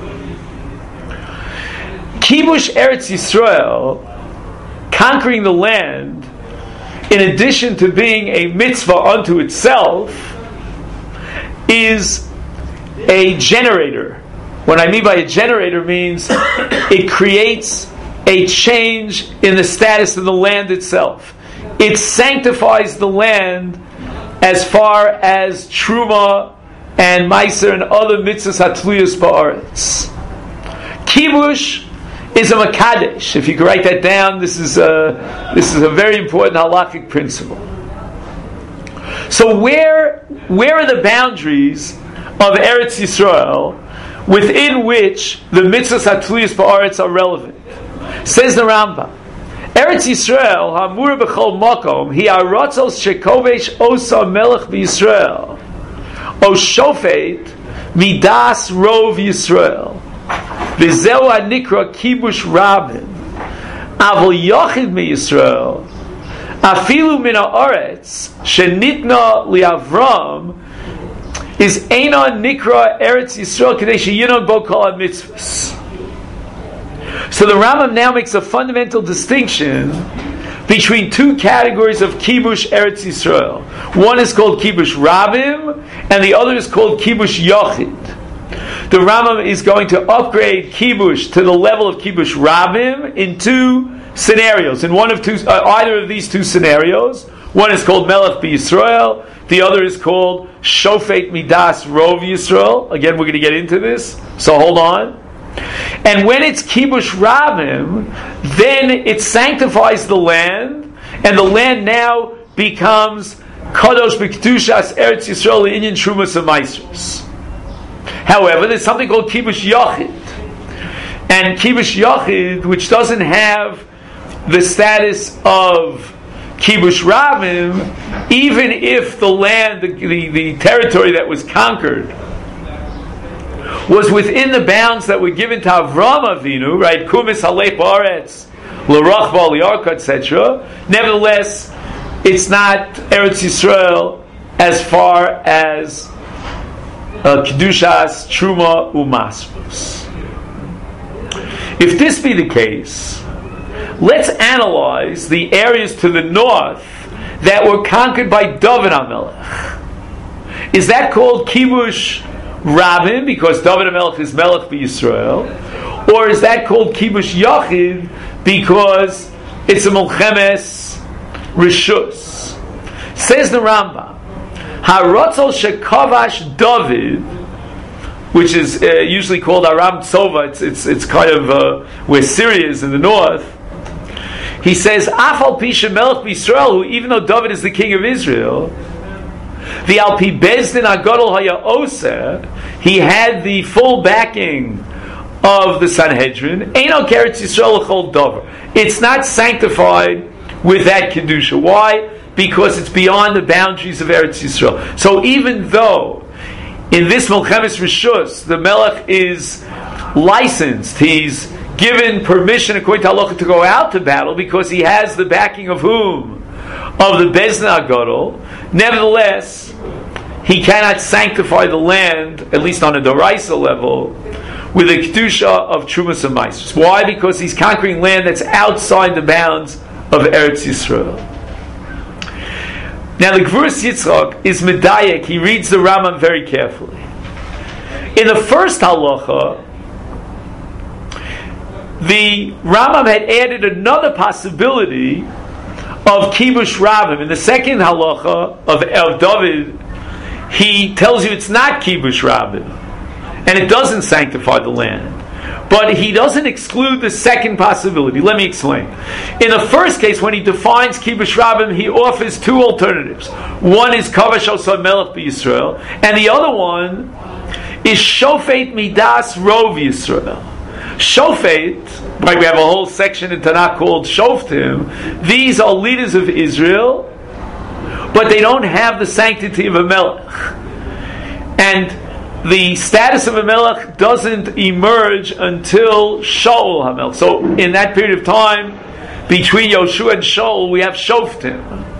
Kibush Eretz Yisrael, conquering the land, in addition to being a mitzvah unto itself, is a generator. What I mean by a generator means it creates a change in the status of the land itself. It sanctifies the land as far as Truma and Meiser and other mitzvahs hatluyos ba'aretz. Kibush is a makadesh. If you can write that down, this is a very important halachic principle. So where are the boundaries of Eretz Yisrael within which the mitzvahs hatluyos ba'aretz are relevant? Says the Rambam, Eretz Yisrael, Hamur b'chol makom, hi aratzos shekovesh osa melech b'Yisrael, o shofet midas rov Yisrael, v'zeu hanikra kibush rabin, avol yochid miYisrael, afilu min haaretz shenitna liAvram, is eina nikra Eretz Yisrael kadei sheyinon bo kol hamitzvos. So the Rambam now makes a fundamental distinction between two categories of Kibush Eretz Yisrael. One is called Kibush Rabim, and the other is called Kibush Yochid. The Rambam is going to upgrade Kibush to the level of Kibush Rabim in two scenarios. In one of two, either of these two scenarios, one is called Melech b'Yisrael, the other is called Shofet Midas Rov Yisrael. Again, we're going to get into this, so hold on. And when it's Kibush Rabim, then it sanctifies the land, and the land now becomes Kadosh B'Kedushas Eretz Yisrael Inyan Trumas and Maisros. However, there's something called Kibush Yochid. And Kibush Yochid, which doesn't have the status of Kibush Rabim, even if the land, the territory that was conquered, was within the bounds that were given to Avram Avinu, right? Kumis Halei Ba'aretz, L'Rach Ba'Liarka, etc. Nevertheless, it's not Eretz Yisrael as far as Kedushas, Truma, Umasros. If this be the case, let's analyze the areas to the north that were conquered by David HaMelech. Is that called Kibush Rabin, because David HaMelech is Melech b'Yisrael? Or is that called Kibush Yachid, because it's a Melchemes Rishus? Says the Rambam, Haratzol shekavash David, which is usually called Aram Tzova, it's kind of where Syria is in the north. He says, Afal Pisha Melech b'Yisrael, who even though David is the king of Israel, the Alpi Bezdin Agadol Haya Oser, he had the full backing of the Sanhedrin. Eino Keretz Yisrael L'chol Dover. It's not sanctified with that kedusha. Why? Because it's beyond the boundaries of Eretz Yisrael. So even though in this Milchemes Rishus, the Melech is licensed. He's given permission according to halacha to go out to battle because he has the backing of whom? Of the Beis Din HaGadol. Nevertheless, he cannot sanctify the land, at least on a Doraisa level, with the Kedusha of Trumas and Maasros. Why? Because he's conquering land that's outside the bounds of Eretz Yisrael. Now the Gvuras Yitzchak is medayek. He reads the Rambam very carefully. In the first halacha, the Rambam had added another possibility of kibush rabim. In the second halacha of David, he tells you it's not kibush rabim, and it doesn't sanctify the land. But he doesn't exclude the second possibility. Let me explain. In the first case, when he defines kibush rabim, he offers two alternatives. One is kavash osad melech b'Yisrael, and the other one is shofet midas rov Yisrael. Shofet, right? We have a whole section in Tanakh called Shoftim. These are leaders of Israel, but they don't have the sanctity of a melech, and the status of a melech doesn't emerge until Shaul HaMelech. So in that period of time between Yoshua and Shaul, we have Shoftim.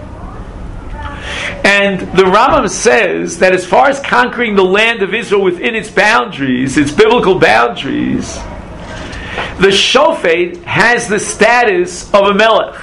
And the Rambam says that as far as conquering the land of Israel within its boundaries, its biblical boundaries, the Shofet has the status of a melech.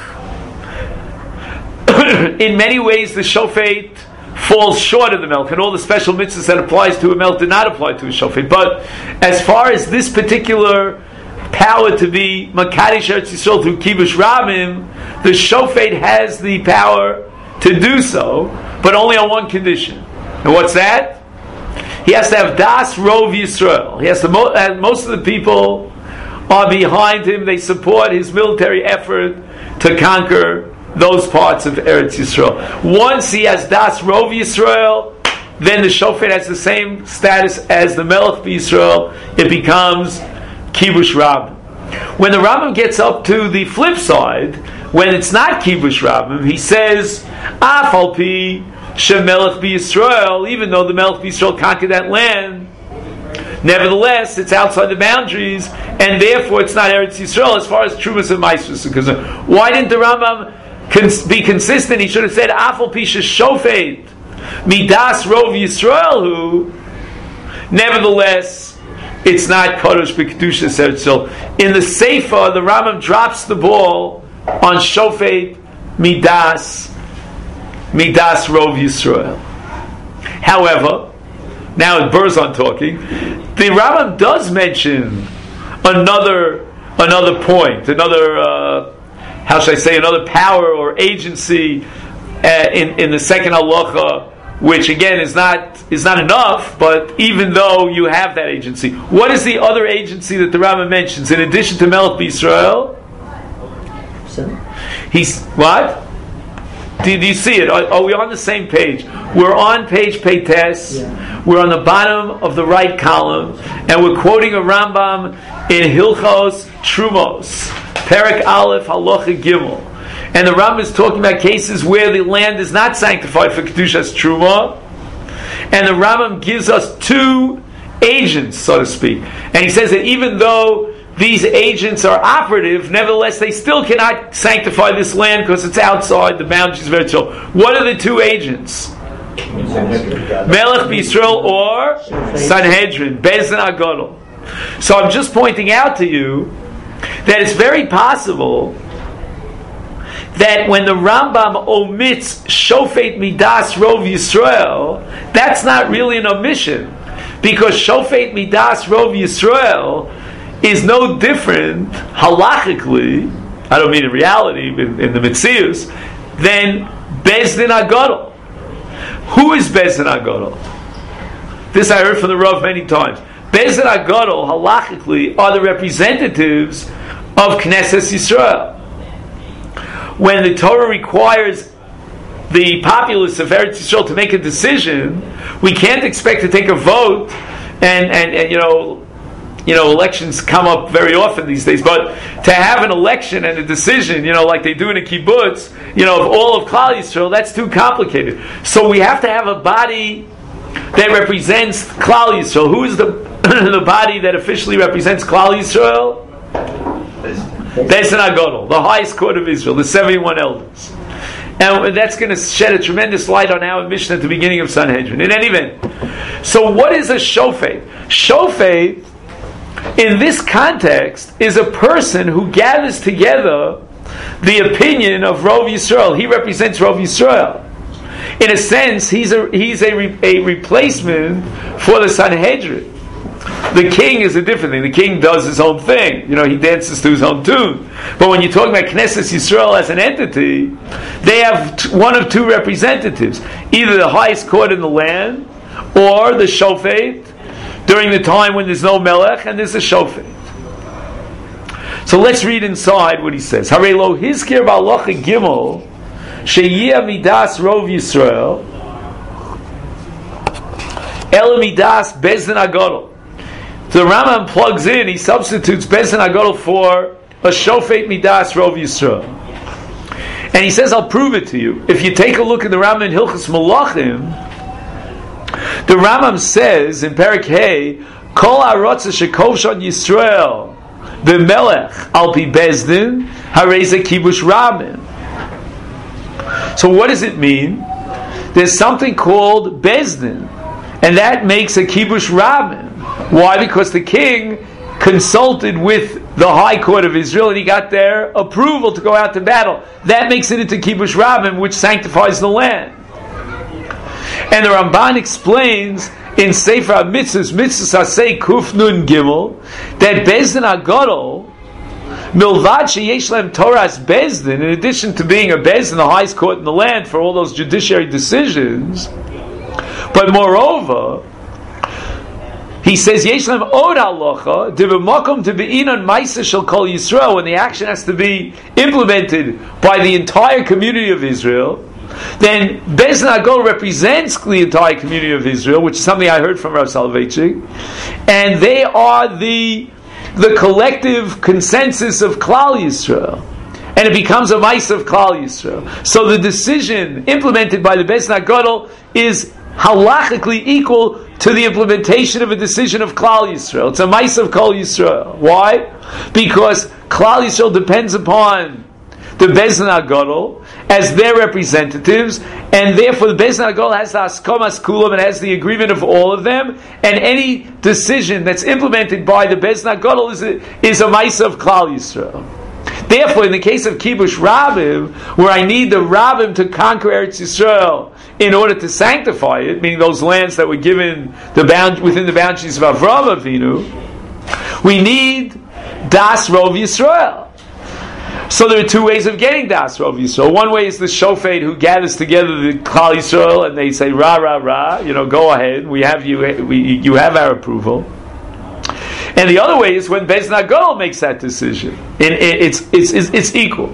In many ways, the Shofet falls short of the melech, and all the special mitzvahs that applies to a melech do not apply to a Shofet. But as far as this particular power to be Makadesh Eretz Yisrael through Kibush Rabim, the Shofet has the power to do so, but only on one condition. And what's that? He has to have Das Rov Yisrael. He has to most of the people are behind him. They support his military effort to conquer those parts of Eretz Yisrael. Once he has Das Rov Yisrael, then the Shofet has the same status as the Melech B'Yisrael. It becomes Kibush Rabim. When the Rambam gets up to the flip side, when it's not Kibush Rabim, he says, Af al pi shemelech B'Yisrael, even though the Melech B'Yisrael conquered that land, nevertheless, it's outside the boundaries, and therefore it's not Eretz Yisrael as far as Trumas and Maasros are concerned. Why didn't the Rambam be consistent? He should have said, Afal Pisha Shofet, Midas Rov Yisrael, who, nevertheless, it's not Kodesh B'Kedushas Eretz Yisrael. In the Sefer, the Rambam drops the ball on Shofet, Midas Rov Yisrael. However, now it's Berzon talking. The Rambam does mention another point, another another power or agency in the second halacha, which again is not enough. But even though you have that agency, what is the other agency that the Rambam mentions in addition to Melech B'Yisrael? He's what? Do you see it? Are we on the same page? We're on page Peites. Yeah. We're on the bottom of the right column, and we're quoting a Rambam in Hilchos Trumos, Perek Aleph Halacha Gimel. And the Rambam is talking about cases where the land is not sanctified for Kedushas Truma, and the Rambam gives us two agents, so to speak. And he says that even though these agents are operative, nevertheless they still cannot sanctify this land because it's outside the boundaries of Eretz Yisrael. What are the two agents? Melech B'Yisrael or Sanhedrin, Beis Din HaGadol. So I'm just pointing out to you that it's very possible that when the Rambam omits Shofet Midas Rov Yisrael, that's not really an omission, because Shofet Midas Rov Yisrael is no different halachically, I don't mean in reality, in the Metzius, than Beis Din HaGadol. Who is Beis Din HaGadol? This I heard from the Rav many times. Beis Din HaGadol, halachically, are the representatives of Knesset Yisrael. When the Torah requires the populace of Eretz Yisrael to make a decision, we can't expect to take a vote and elections come up very often these days, but to have an election and a decision, like they do in a kibbutz, of all of Klal Yisrael, that's too complicated. So we have to have a body that represents Klal Yisrael. Who is the the body that officially represents Klal Yisrael? Beis Din HaGadol, the highest court of Israel, the 71 elders. And that's going to shed a tremendous light on our mission at the beginning of Sanhedrin. In any event, so what is a shofet? Shofet, in this context, is a person who gathers together the opinion of Rov Yisrael. He represents Rov Yisrael. In a sense, he's a replacement for the Sanhedrin. The king is a different thing. The king does his own thing. He dances to his own tune. But when you're talking about Knesset Yisrael as an entity, they have one of two representatives. Either the highest court in the land, or the shofet, during the time when there's no melech, and there's a shofet. So let's read inside what he says. Harei lo hizkir b'halacha gimel sheyeh midas rov Yisrael el midas Beis Din HaGadol. The Rambam plugs in, he substitutes Beis Din HaGadol for a shofet midas rov Yisrael. And he says, I'll prove it to you. If you take a look at the Rambam in Hilchos Malachim, the Rambam says in Perek Hey, Kol ha'rotza shekovsh on Yisrael b'melech al pi Beis Din harei ze kibush rabim. So what does it mean? There's something called Beis Din, and that makes a kibush rabim. Why? Because the king consulted with the high court of Israel and he got their approval to go out to battle. That makes it into kibush rabim, which sanctifies the land. And the Ramban explains in Sefer HaMitzvos, Mitzvos Aseh Kuf Nun Gimel, that Beis Din HaGadol, milvad sheyesh lehem Torah's Beis Din, in addition to being a Beis Din, the highest court in the land for all those judiciary decisions, but moreover, he says, Yesh lehem od halacha, d'b'makom d'be'inon ma'aseh shel kol Yisrael, when the action has to be implemented by the entire community of Israel, then Beis Din HaGadol represents the entire community of Israel, which is something I heard from Rav Soloveitchik, and they are the collective consensus of Klal Yisrael, and it becomes a mice of Klal Yisrael. So the decision implemented by the Beis Din HaGadol is halachically equal to the implementation of a decision of Klal Yisrael. It's a mice of Klal Yisrael. Why? Because Klal Yisrael depends upon the Beis Din HaGadol as their representatives, and therefore the Beis Din HaGadol has the Haskamas Kulam and has the agreement of all of them, and any decision that's implemented by the Beis Din HaGadol is a Maisa of Klal Yisrael. Therefore, in the case of Kibush Rabim, where I need the Rabim to conquer Eretz Yisrael in order to sanctify it, meaning those lands that were given within the boundaries of Avraham Avinu, we need Das Rov Yisrael. So there are two ways of getting Das Rov Yisrael. One way is the shofet who gathers together the Klal Yisrael and they say, Ra, Ra, Ra, go ahead, we have you have our approval. And the other way is when Beis Din HaGadol makes that decision. And it's equal.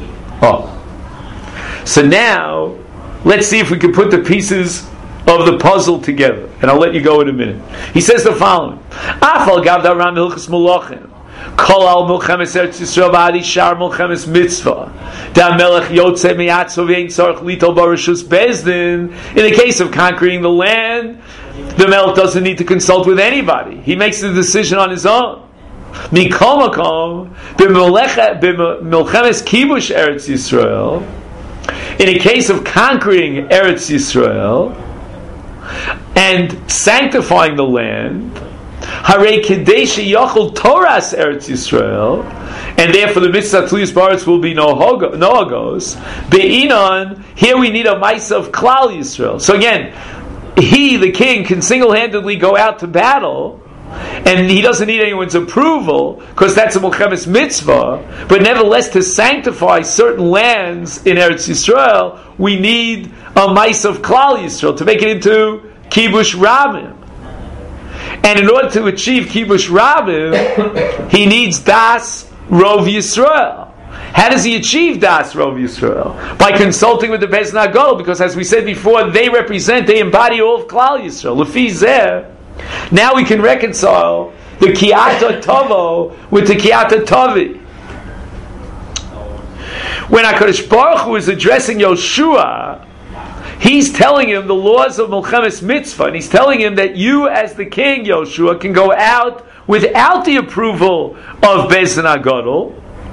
So now, let's see if we can put the pieces of the puzzle together. And I'll let you go in a minute. He says the following. Afal gav da Ram Hilchos Malachim. Kol al Milchemes Eretz Yisrael ba'adi shar Milchemes Mitzvah. Da Melech Yotze Mi'atzo v'ein tzarich litol barishus Beis Din. In the case of conquering the land, the Melech doesn't need to consult with anybody. He makes the decision on his own. Mikol makom b'Milchemes Kibush Eretz Yisrael. In a case of conquering Eretz Yisrael and sanctifying the land, Harei Kedei Sheyachol Toras Eretz Yisrael, and therefore the mitzvah Tliyus Baretz will be noagos. Be'inon, here we need a Maisa of Klal Yisrael. So again, he, the king, can single-handedly go out to battle, and he doesn't need anyone's approval, because that's a Milchemes Mitzvah, but nevertheless to sanctify certain lands in Eretz Yisrael, we need a Maisa of Klal Yisrael, to make it into Kibush Rabim. And in order to achieve Kibush Rabim, he needs Das Rov Yisrael. How does he achieve Das Rov Yisrael? By consulting with the Beis Din HaGadol, because as we said before, they embody all of Klal Yisrael. Lefi Zeh, now we can reconcile the Kiata Tovo with the Kiata Tovi. When HaKadosh Baruch Hu is addressing Yoshua, He's telling him the laws of Milchemes Mitzvah, and he's telling him that you, as the king, Yoshua, can go out without the approval of Beis Din HaGadol,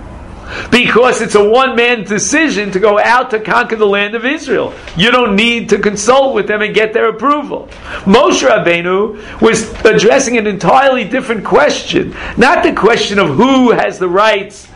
because it's a one-man decision to go out to conquer the land of Israel. You don't need to consult with them and get their approval. Moshe Rabbeinu was addressing an entirely different question. Not the question of who has the rights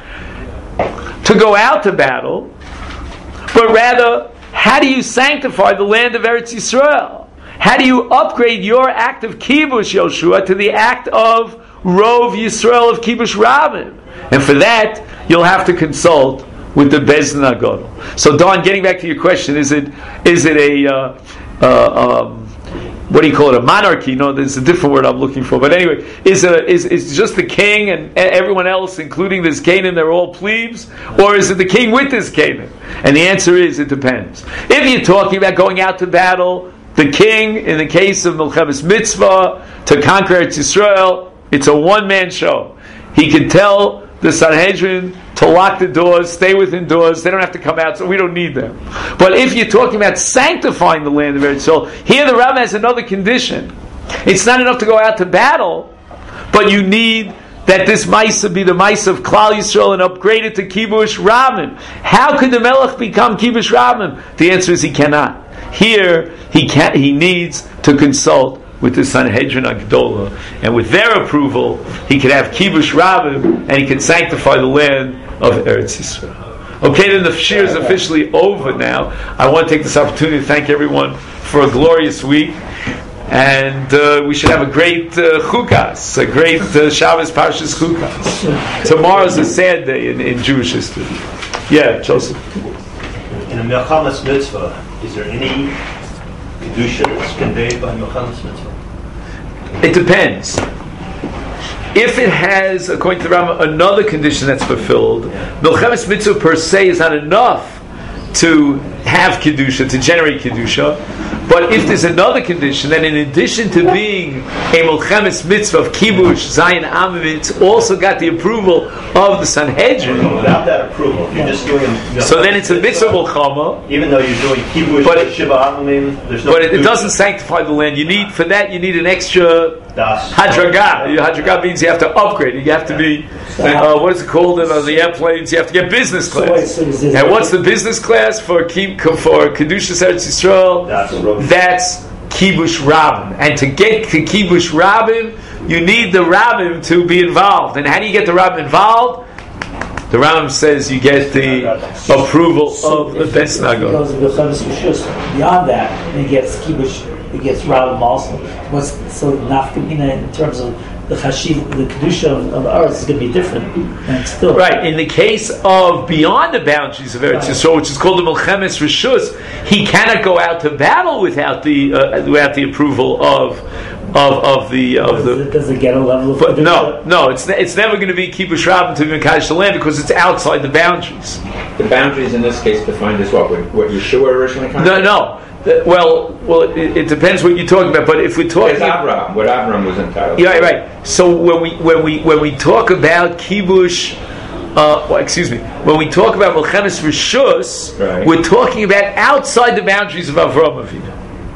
to go out to battle, but rather, how do you sanctify the land of Eretz Yisrael? How do you upgrade your act of Kibush, Yoshua, to the act of Rov Yisrael of Kibush Rabim? And for that, you'll have to consult with the Beis Din HaGadol. So, Don, getting back to your question, is it a what do you call it? A monarchy? No, there's a different word I'm looking for. But anyway, is just the king and everyone else, including this Canaan, they're all plebes, or is it the king with this Canaan? And the answer is, it depends. If you're talking about going out to battle, the king, in the case of Milchemes Mitzvah, to conquer Eretz Yisrael, it's a one-man show. He can tell the Sanhedrin to lock the doors, stay within doors. They don't have to come out, so we don't need them. But if you're talking about sanctifying the land of Eretz Yisrael, here the Rambam has another condition. It's not enough to go out to battle, but you need that this Maisa be the Maisa of Klal Yisrael and upgrade it to Kibush Rabim. How could the Melech become Kibush Rabim? The answer is he cannot. Here, he needs to consult with the Sanhedrin Agdola, and with their approval, he could have Kibush Rabim, and he could sanctify the land of Eretz Yisrael. Okay, then the shir is officially over now. I want to take this opportunity to thank everyone for a glorious week, and we should have a great Chukas, a great Shabbos Parshas Chukas. Tomorrow's a sad day in Jewish history. Yeah, Joseph. In a Milchemes Mitzvah, is there any Kedusha that's conveyed by Milchemes Mitzvah? It depends. If it has, according to the Rambam, another condition that's fulfilled, Milchemes Mitzvah per se is not enough to have Kedusha, to generate Kedusha. But if there's another condition, then in addition to being a Milchemes Mitzvah of Kibush, Zayin Amim, it's also got the approval of the Sanhedrin. Without that approval, if you're just doing a so then it's a Mitzvah Milchama. Even though you're doing Kibush, Shiva Amim, there's no. But it doesn't sanctify the land. You need an extra Hadragah. Hadragah means you have to upgrade. You have to be, what is it called on the airplanes? You have to get business class. And what's the business class for Kedushas Eretz Yisrael? That's Kibush Rabim. And to get to Kibush Rabim, you need the Rabim to be involved. And how do you get the Rabim involved? The Rambam says you get the approval of the Beis Din HaGadol. Beyond that, it gets Kibush, it gets Rabim also. So Nafkamina in terms of the Chashiv, the Kedusha of the Eretz is going to be different. And still, right, in the case of beyond the boundaries of Eretz Yisrael, which is called the Milchemes Rishus, he cannot go out to battle without the approval of the. Does it get a level of? But no, it's never going to be Kibush Rabim to be Mekadosh the land because it's outside the boundaries. The boundaries in this case defined as what Yeshua originally conquered? No. Well, it depends what you're talking about. But if we're talking, it's Abraham, what Abraham was entitled to. Yeah, right. So when we talk about Kibush, when we talk about Milchemes Rishus, right, we're talking about outside the boundaries of Avraham Avinu.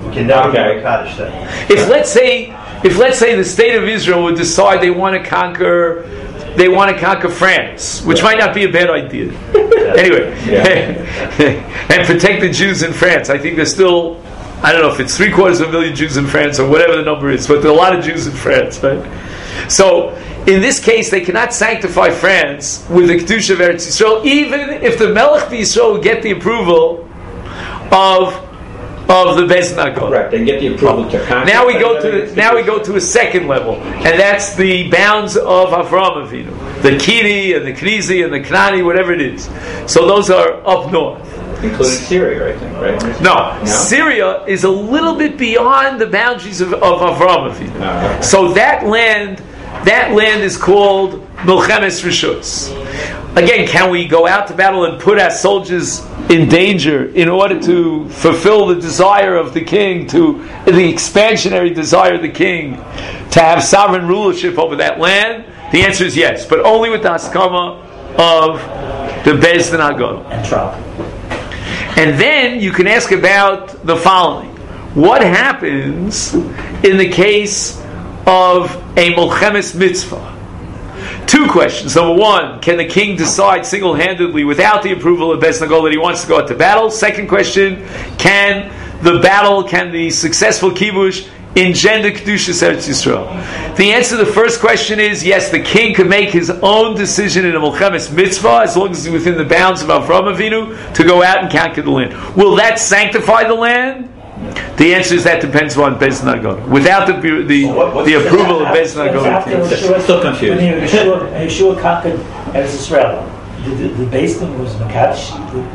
If let's say the state of Israel would decide they want to conquer France, which might not be a bad idea. Anyway, and protect the Jews in France. I think there's still, I don't know if it's 750,000 Jews in France or whatever the number is, but there are a lot of Jews in France, right? So, in this case, they cannot sanctify France with the Kedusha of Eretz Yisrael, even if the Melech Yisrael would get the approval of the Beis Din HaGadol. Right, they get the approval to conquer. Now we go to a second level, and that's the bounds of Avraham Avinu, the Kiri and the Knizi and the Knani, whatever it is. So those are up north, including Syria, I think. Right? No, Syria is a little bit beyond the boundaries of Avraham Avinu. Okay. So that land is called Milchemes Rishus. Again, can we go out to battle and put our soldiers in danger in order to fulfill the desire of the king, the expansionary desire of the king to have sovereign rulership over that land? The answer is yes, but only with the haskama of the Beis Din HaGadol. And then you can ask about the following. What happens in the case of a Molchemes Mitzvah? Two questions. Number one, can the king decide single-handedly without the approval of Beis Nagol that he wants to go out to battle? Second question, can the successful kibush engender Kedushas Eretz Yisrael? The answer to the first question is yes, the king could make his own decision in a Molchemes Mitzvah as long as he's within the bounds of Avraham Avinu to go out and conquer the land. Will that sanctify the land? The answer is that depends on Beis Nagol. Without the approval of Beis Nagol. Still confused. When Yeshua conquered Eretz Yisrael, the basin was Makadosh.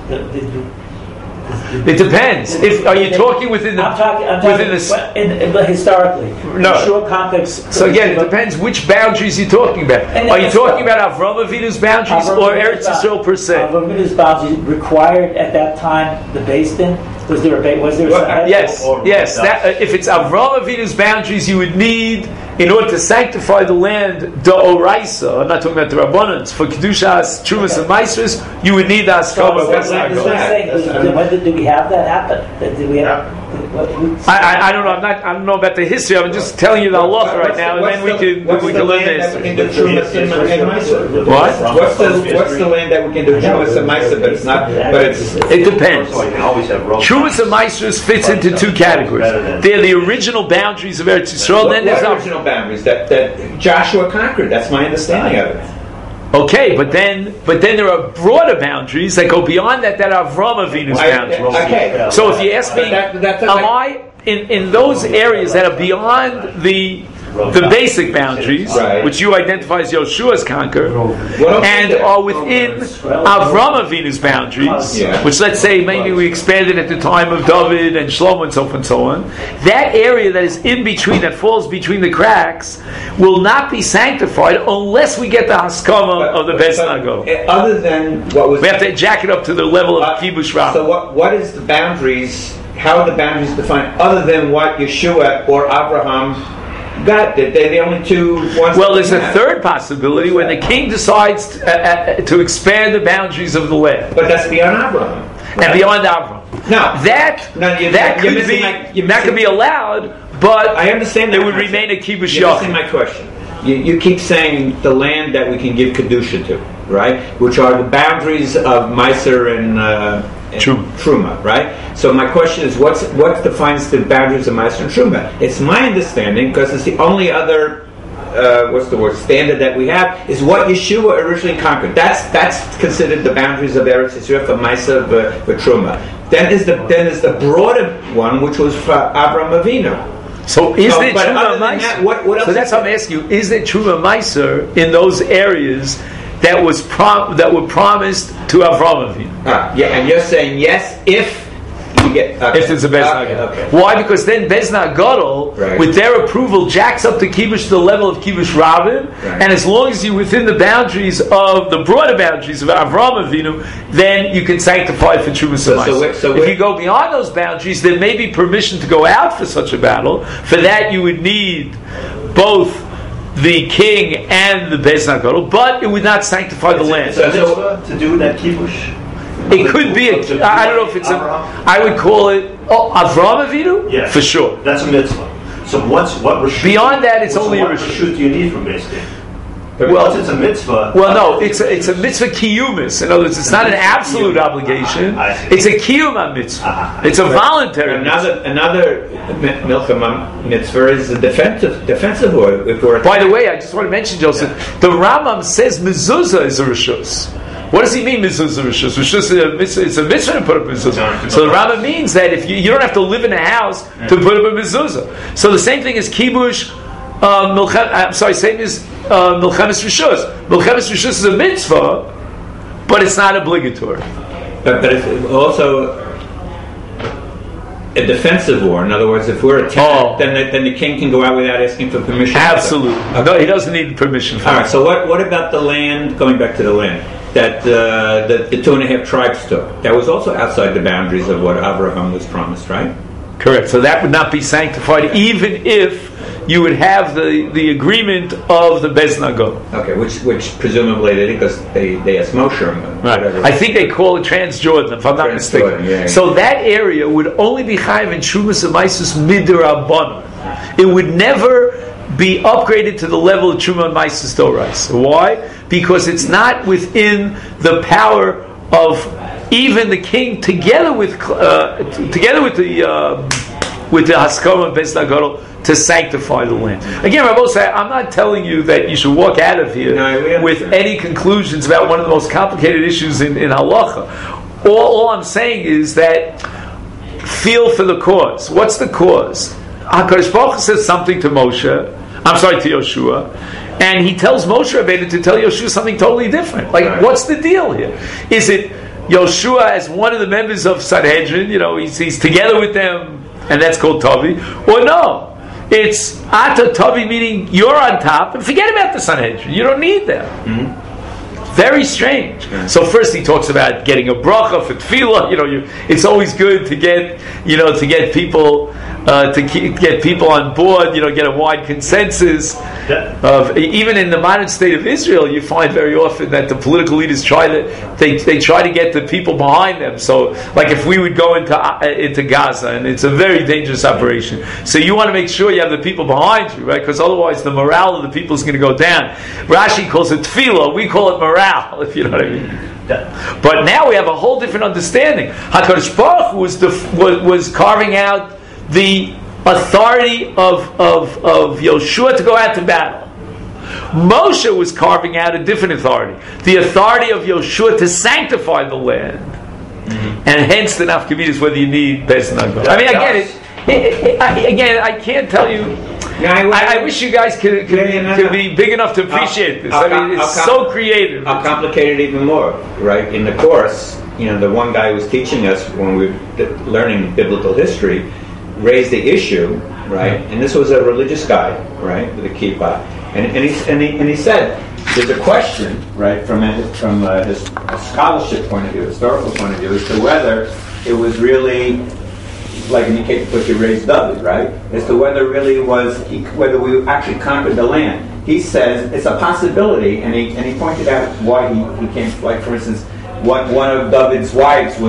It depends. Are you talking within the? Historically, no. Yeshua conquered. So again, it depends which boundaries you're talking about. Are you talking about Avraham Avinu's boundaries or Eretz Yisrael per se? Avraham Avinu's boundaries required at that time the basin. Was there yes. If it's Avraham Avinu's boundaries, you would need, in order to sanctify the land, D'Oraisa. I'm not talking about the Rabbanans. For Kedushas, Trumas, and Maasros, you would need the Haskama of Beis Nagol. When did we have that happen? Did we have? I don't know. I don't know about the history. I'm just telling you the halacha right now, and then we can learn this. What? What's the land that we can do Trumas and Maasros? But it's not. But it depends. Trumas and Maasros fits into two categories. They're the original boundaries of Eretz Yisrael. Then there's original boundaries that Joshua conquered. That's my understanding of it. Okay, but then there are broader boundaries that go beyond that are Avraham Avinu's boundaries. Okay. So if you ask me, am I in those areas that are beyond the basic boundaries, right, which you identify as Yeshua's conquer, and are within Avraham Avinu's boundaries, which let's say maybe we expanded at the time of David and Shlomo and so forth and so on, that area that is in between, that falls between the cracks, will not be sanctified unless we get the Haskama of the Beis Nagol. Other than what was... We have to jack it up to the level of Kibush Rabbah. So what is the boundaries, how are the boundaries defined, other than what Yeshua or Abraham got? They're the only two ones. Well, there's a third possibility when the king decides to expand the boundaries of the land. But that's beyond Abraham. And beyond Abraham. No. That could be allowed, but I understand it would remain a kibush You're yachid. missing my question. You keep saying the land that we can give Kedusha to, right? Which are the boundaries of Meiser and Truma, right? So my question is, what defines the boundaries of Meiser and Truma? It's my understanding, because it's the only other standard that we have, is what Yeshua originally conquered. That's considered the boundaries of Eretz Yisrael for Meiser for Truma. Then is the broader one, which was for Avraham Avinu. So is there Truma Meiser? So that's what I'm asking you. Is there Truma Meiser in those areas that were promised to Avraham Avinu? And you're saying yes if you get if there's a Beis Nagol. Okay. Why? Because then Beis Nagol, with their approval, jacks up the kibush to the level of kibush Rabim, and as long as you're within the boundaries of the broader boundaries of Avraham Avinu, then you can sanctify for Trumas Meiser. If you go beyond those boundaries, there may be permission to go out for such a battle. For that, you would need both the king and the Beis Nagol, but it would not sanctify the land. Is it a mitzvah to do that kibush? It could be I don't know if it's I would call it Avraham Avinu? Yes. For sure. That's a mitzvah. So what reshut? Beyond that, it's only a reshut do you need from Beis Din? Well, once it's a mitzvah. Well, no, it's a mitzvah kiyumis. In other words, it's not an absolute obligation. It's a kiyum mitzvah. It's a voluntary. Another milchama mitzvah is the defensive war. By the way, I just want to mention, Joseph, the Rambam says mezuzah is a rishus. What does he mean, mezuzah rishus? It's a mitzvah to put up mezuzah. So the Rambam means that if you don't have to live in a house to put up a mezuzah. So the same thing as kibush. Same as milchemes rishus. Milchemes rishus is a mitzvah, but it's not obligatory. But it's also a defensive war. In other words, if we're attacked, then the king can go out without asking for permission. Absolutely. No, he doesn't need permission for All right, so what about the land, going back to the land, that the 2.5 tribes took? That was also outside the boundaries of what Abraham was promised, right? Correct. So that would not be sanctified, even if you would have the agreement of the Beis Nagol. Okay, which presumably they did because they asked Moshe. Right. I think they call it Transjordan, if I'm not mistaken. Yeah. So that area would only be chayiv in Trumas and Maisus Midrabanan. It would never be upgraded to the level of Truma and Maisus Dorais. Why? Because it's not within the power of even the king, together with the Haskama and Beis Nagol, to sanctify the land. Again, Rabbi say, I'm not telling you that you should walk out of here with any conclusions about one of the most complicated issues in halacha. All I'm saying is that feel for the cause. What's the cause? HaKadosh Baruch Hu says something to Moshe. I'm sorry, to Yoshua, and he tells Moshe Rabbeinu to tell Yoshua something totally different. Like, what's the deal here? Is it Yoshua as one of the members of Sanhedrin? He's together with them, and that's called Tavi, or no? It's Ata Tavi, meaning you're on top, and forget about the Sanhedrin. You don't need them. Mm-hmm. Very strange. So first he talks about getting a bracha for tefillah. It's always good to get people get people on board. Get a wide consensus. Even in the modern state of Israel, you find very often that the political leaders try to get the people behind them. So, like if we would go into Gaza, and it's a very dangerous operation. So you want to make sure you have the people behind you, right? Because otherwise the morale of the people is going to go down. Rashi calls it tefillah. We call it morale. If you know what I mean. But now we have a whole different understanding. HaKadosh Baruch Hu was carving out the authority of Yoshua to go out to battle. Moshe was carving out a different authority, the authority of Yoshua to sanctify the land, and hence the nafkavidas whether you need Beis Nagol. I mean, again, I can't tell you. I wish you guys could be big enough to appreciate this. It's so creative. I'll complicate it even more, right? In the course, the one guy who was teaching us when we were learning biblical history raised the issue, right? And this was a religious guy, right, with a kippah, and he said, there's a question, right, from his scholarship point of view, historical point of view, as to whether it was really, like in the case of you raised David, right? As to whether whether we actually conquered the land. He says it's a possibility, and he pointed out why he came. Like for instance, one of David's wives was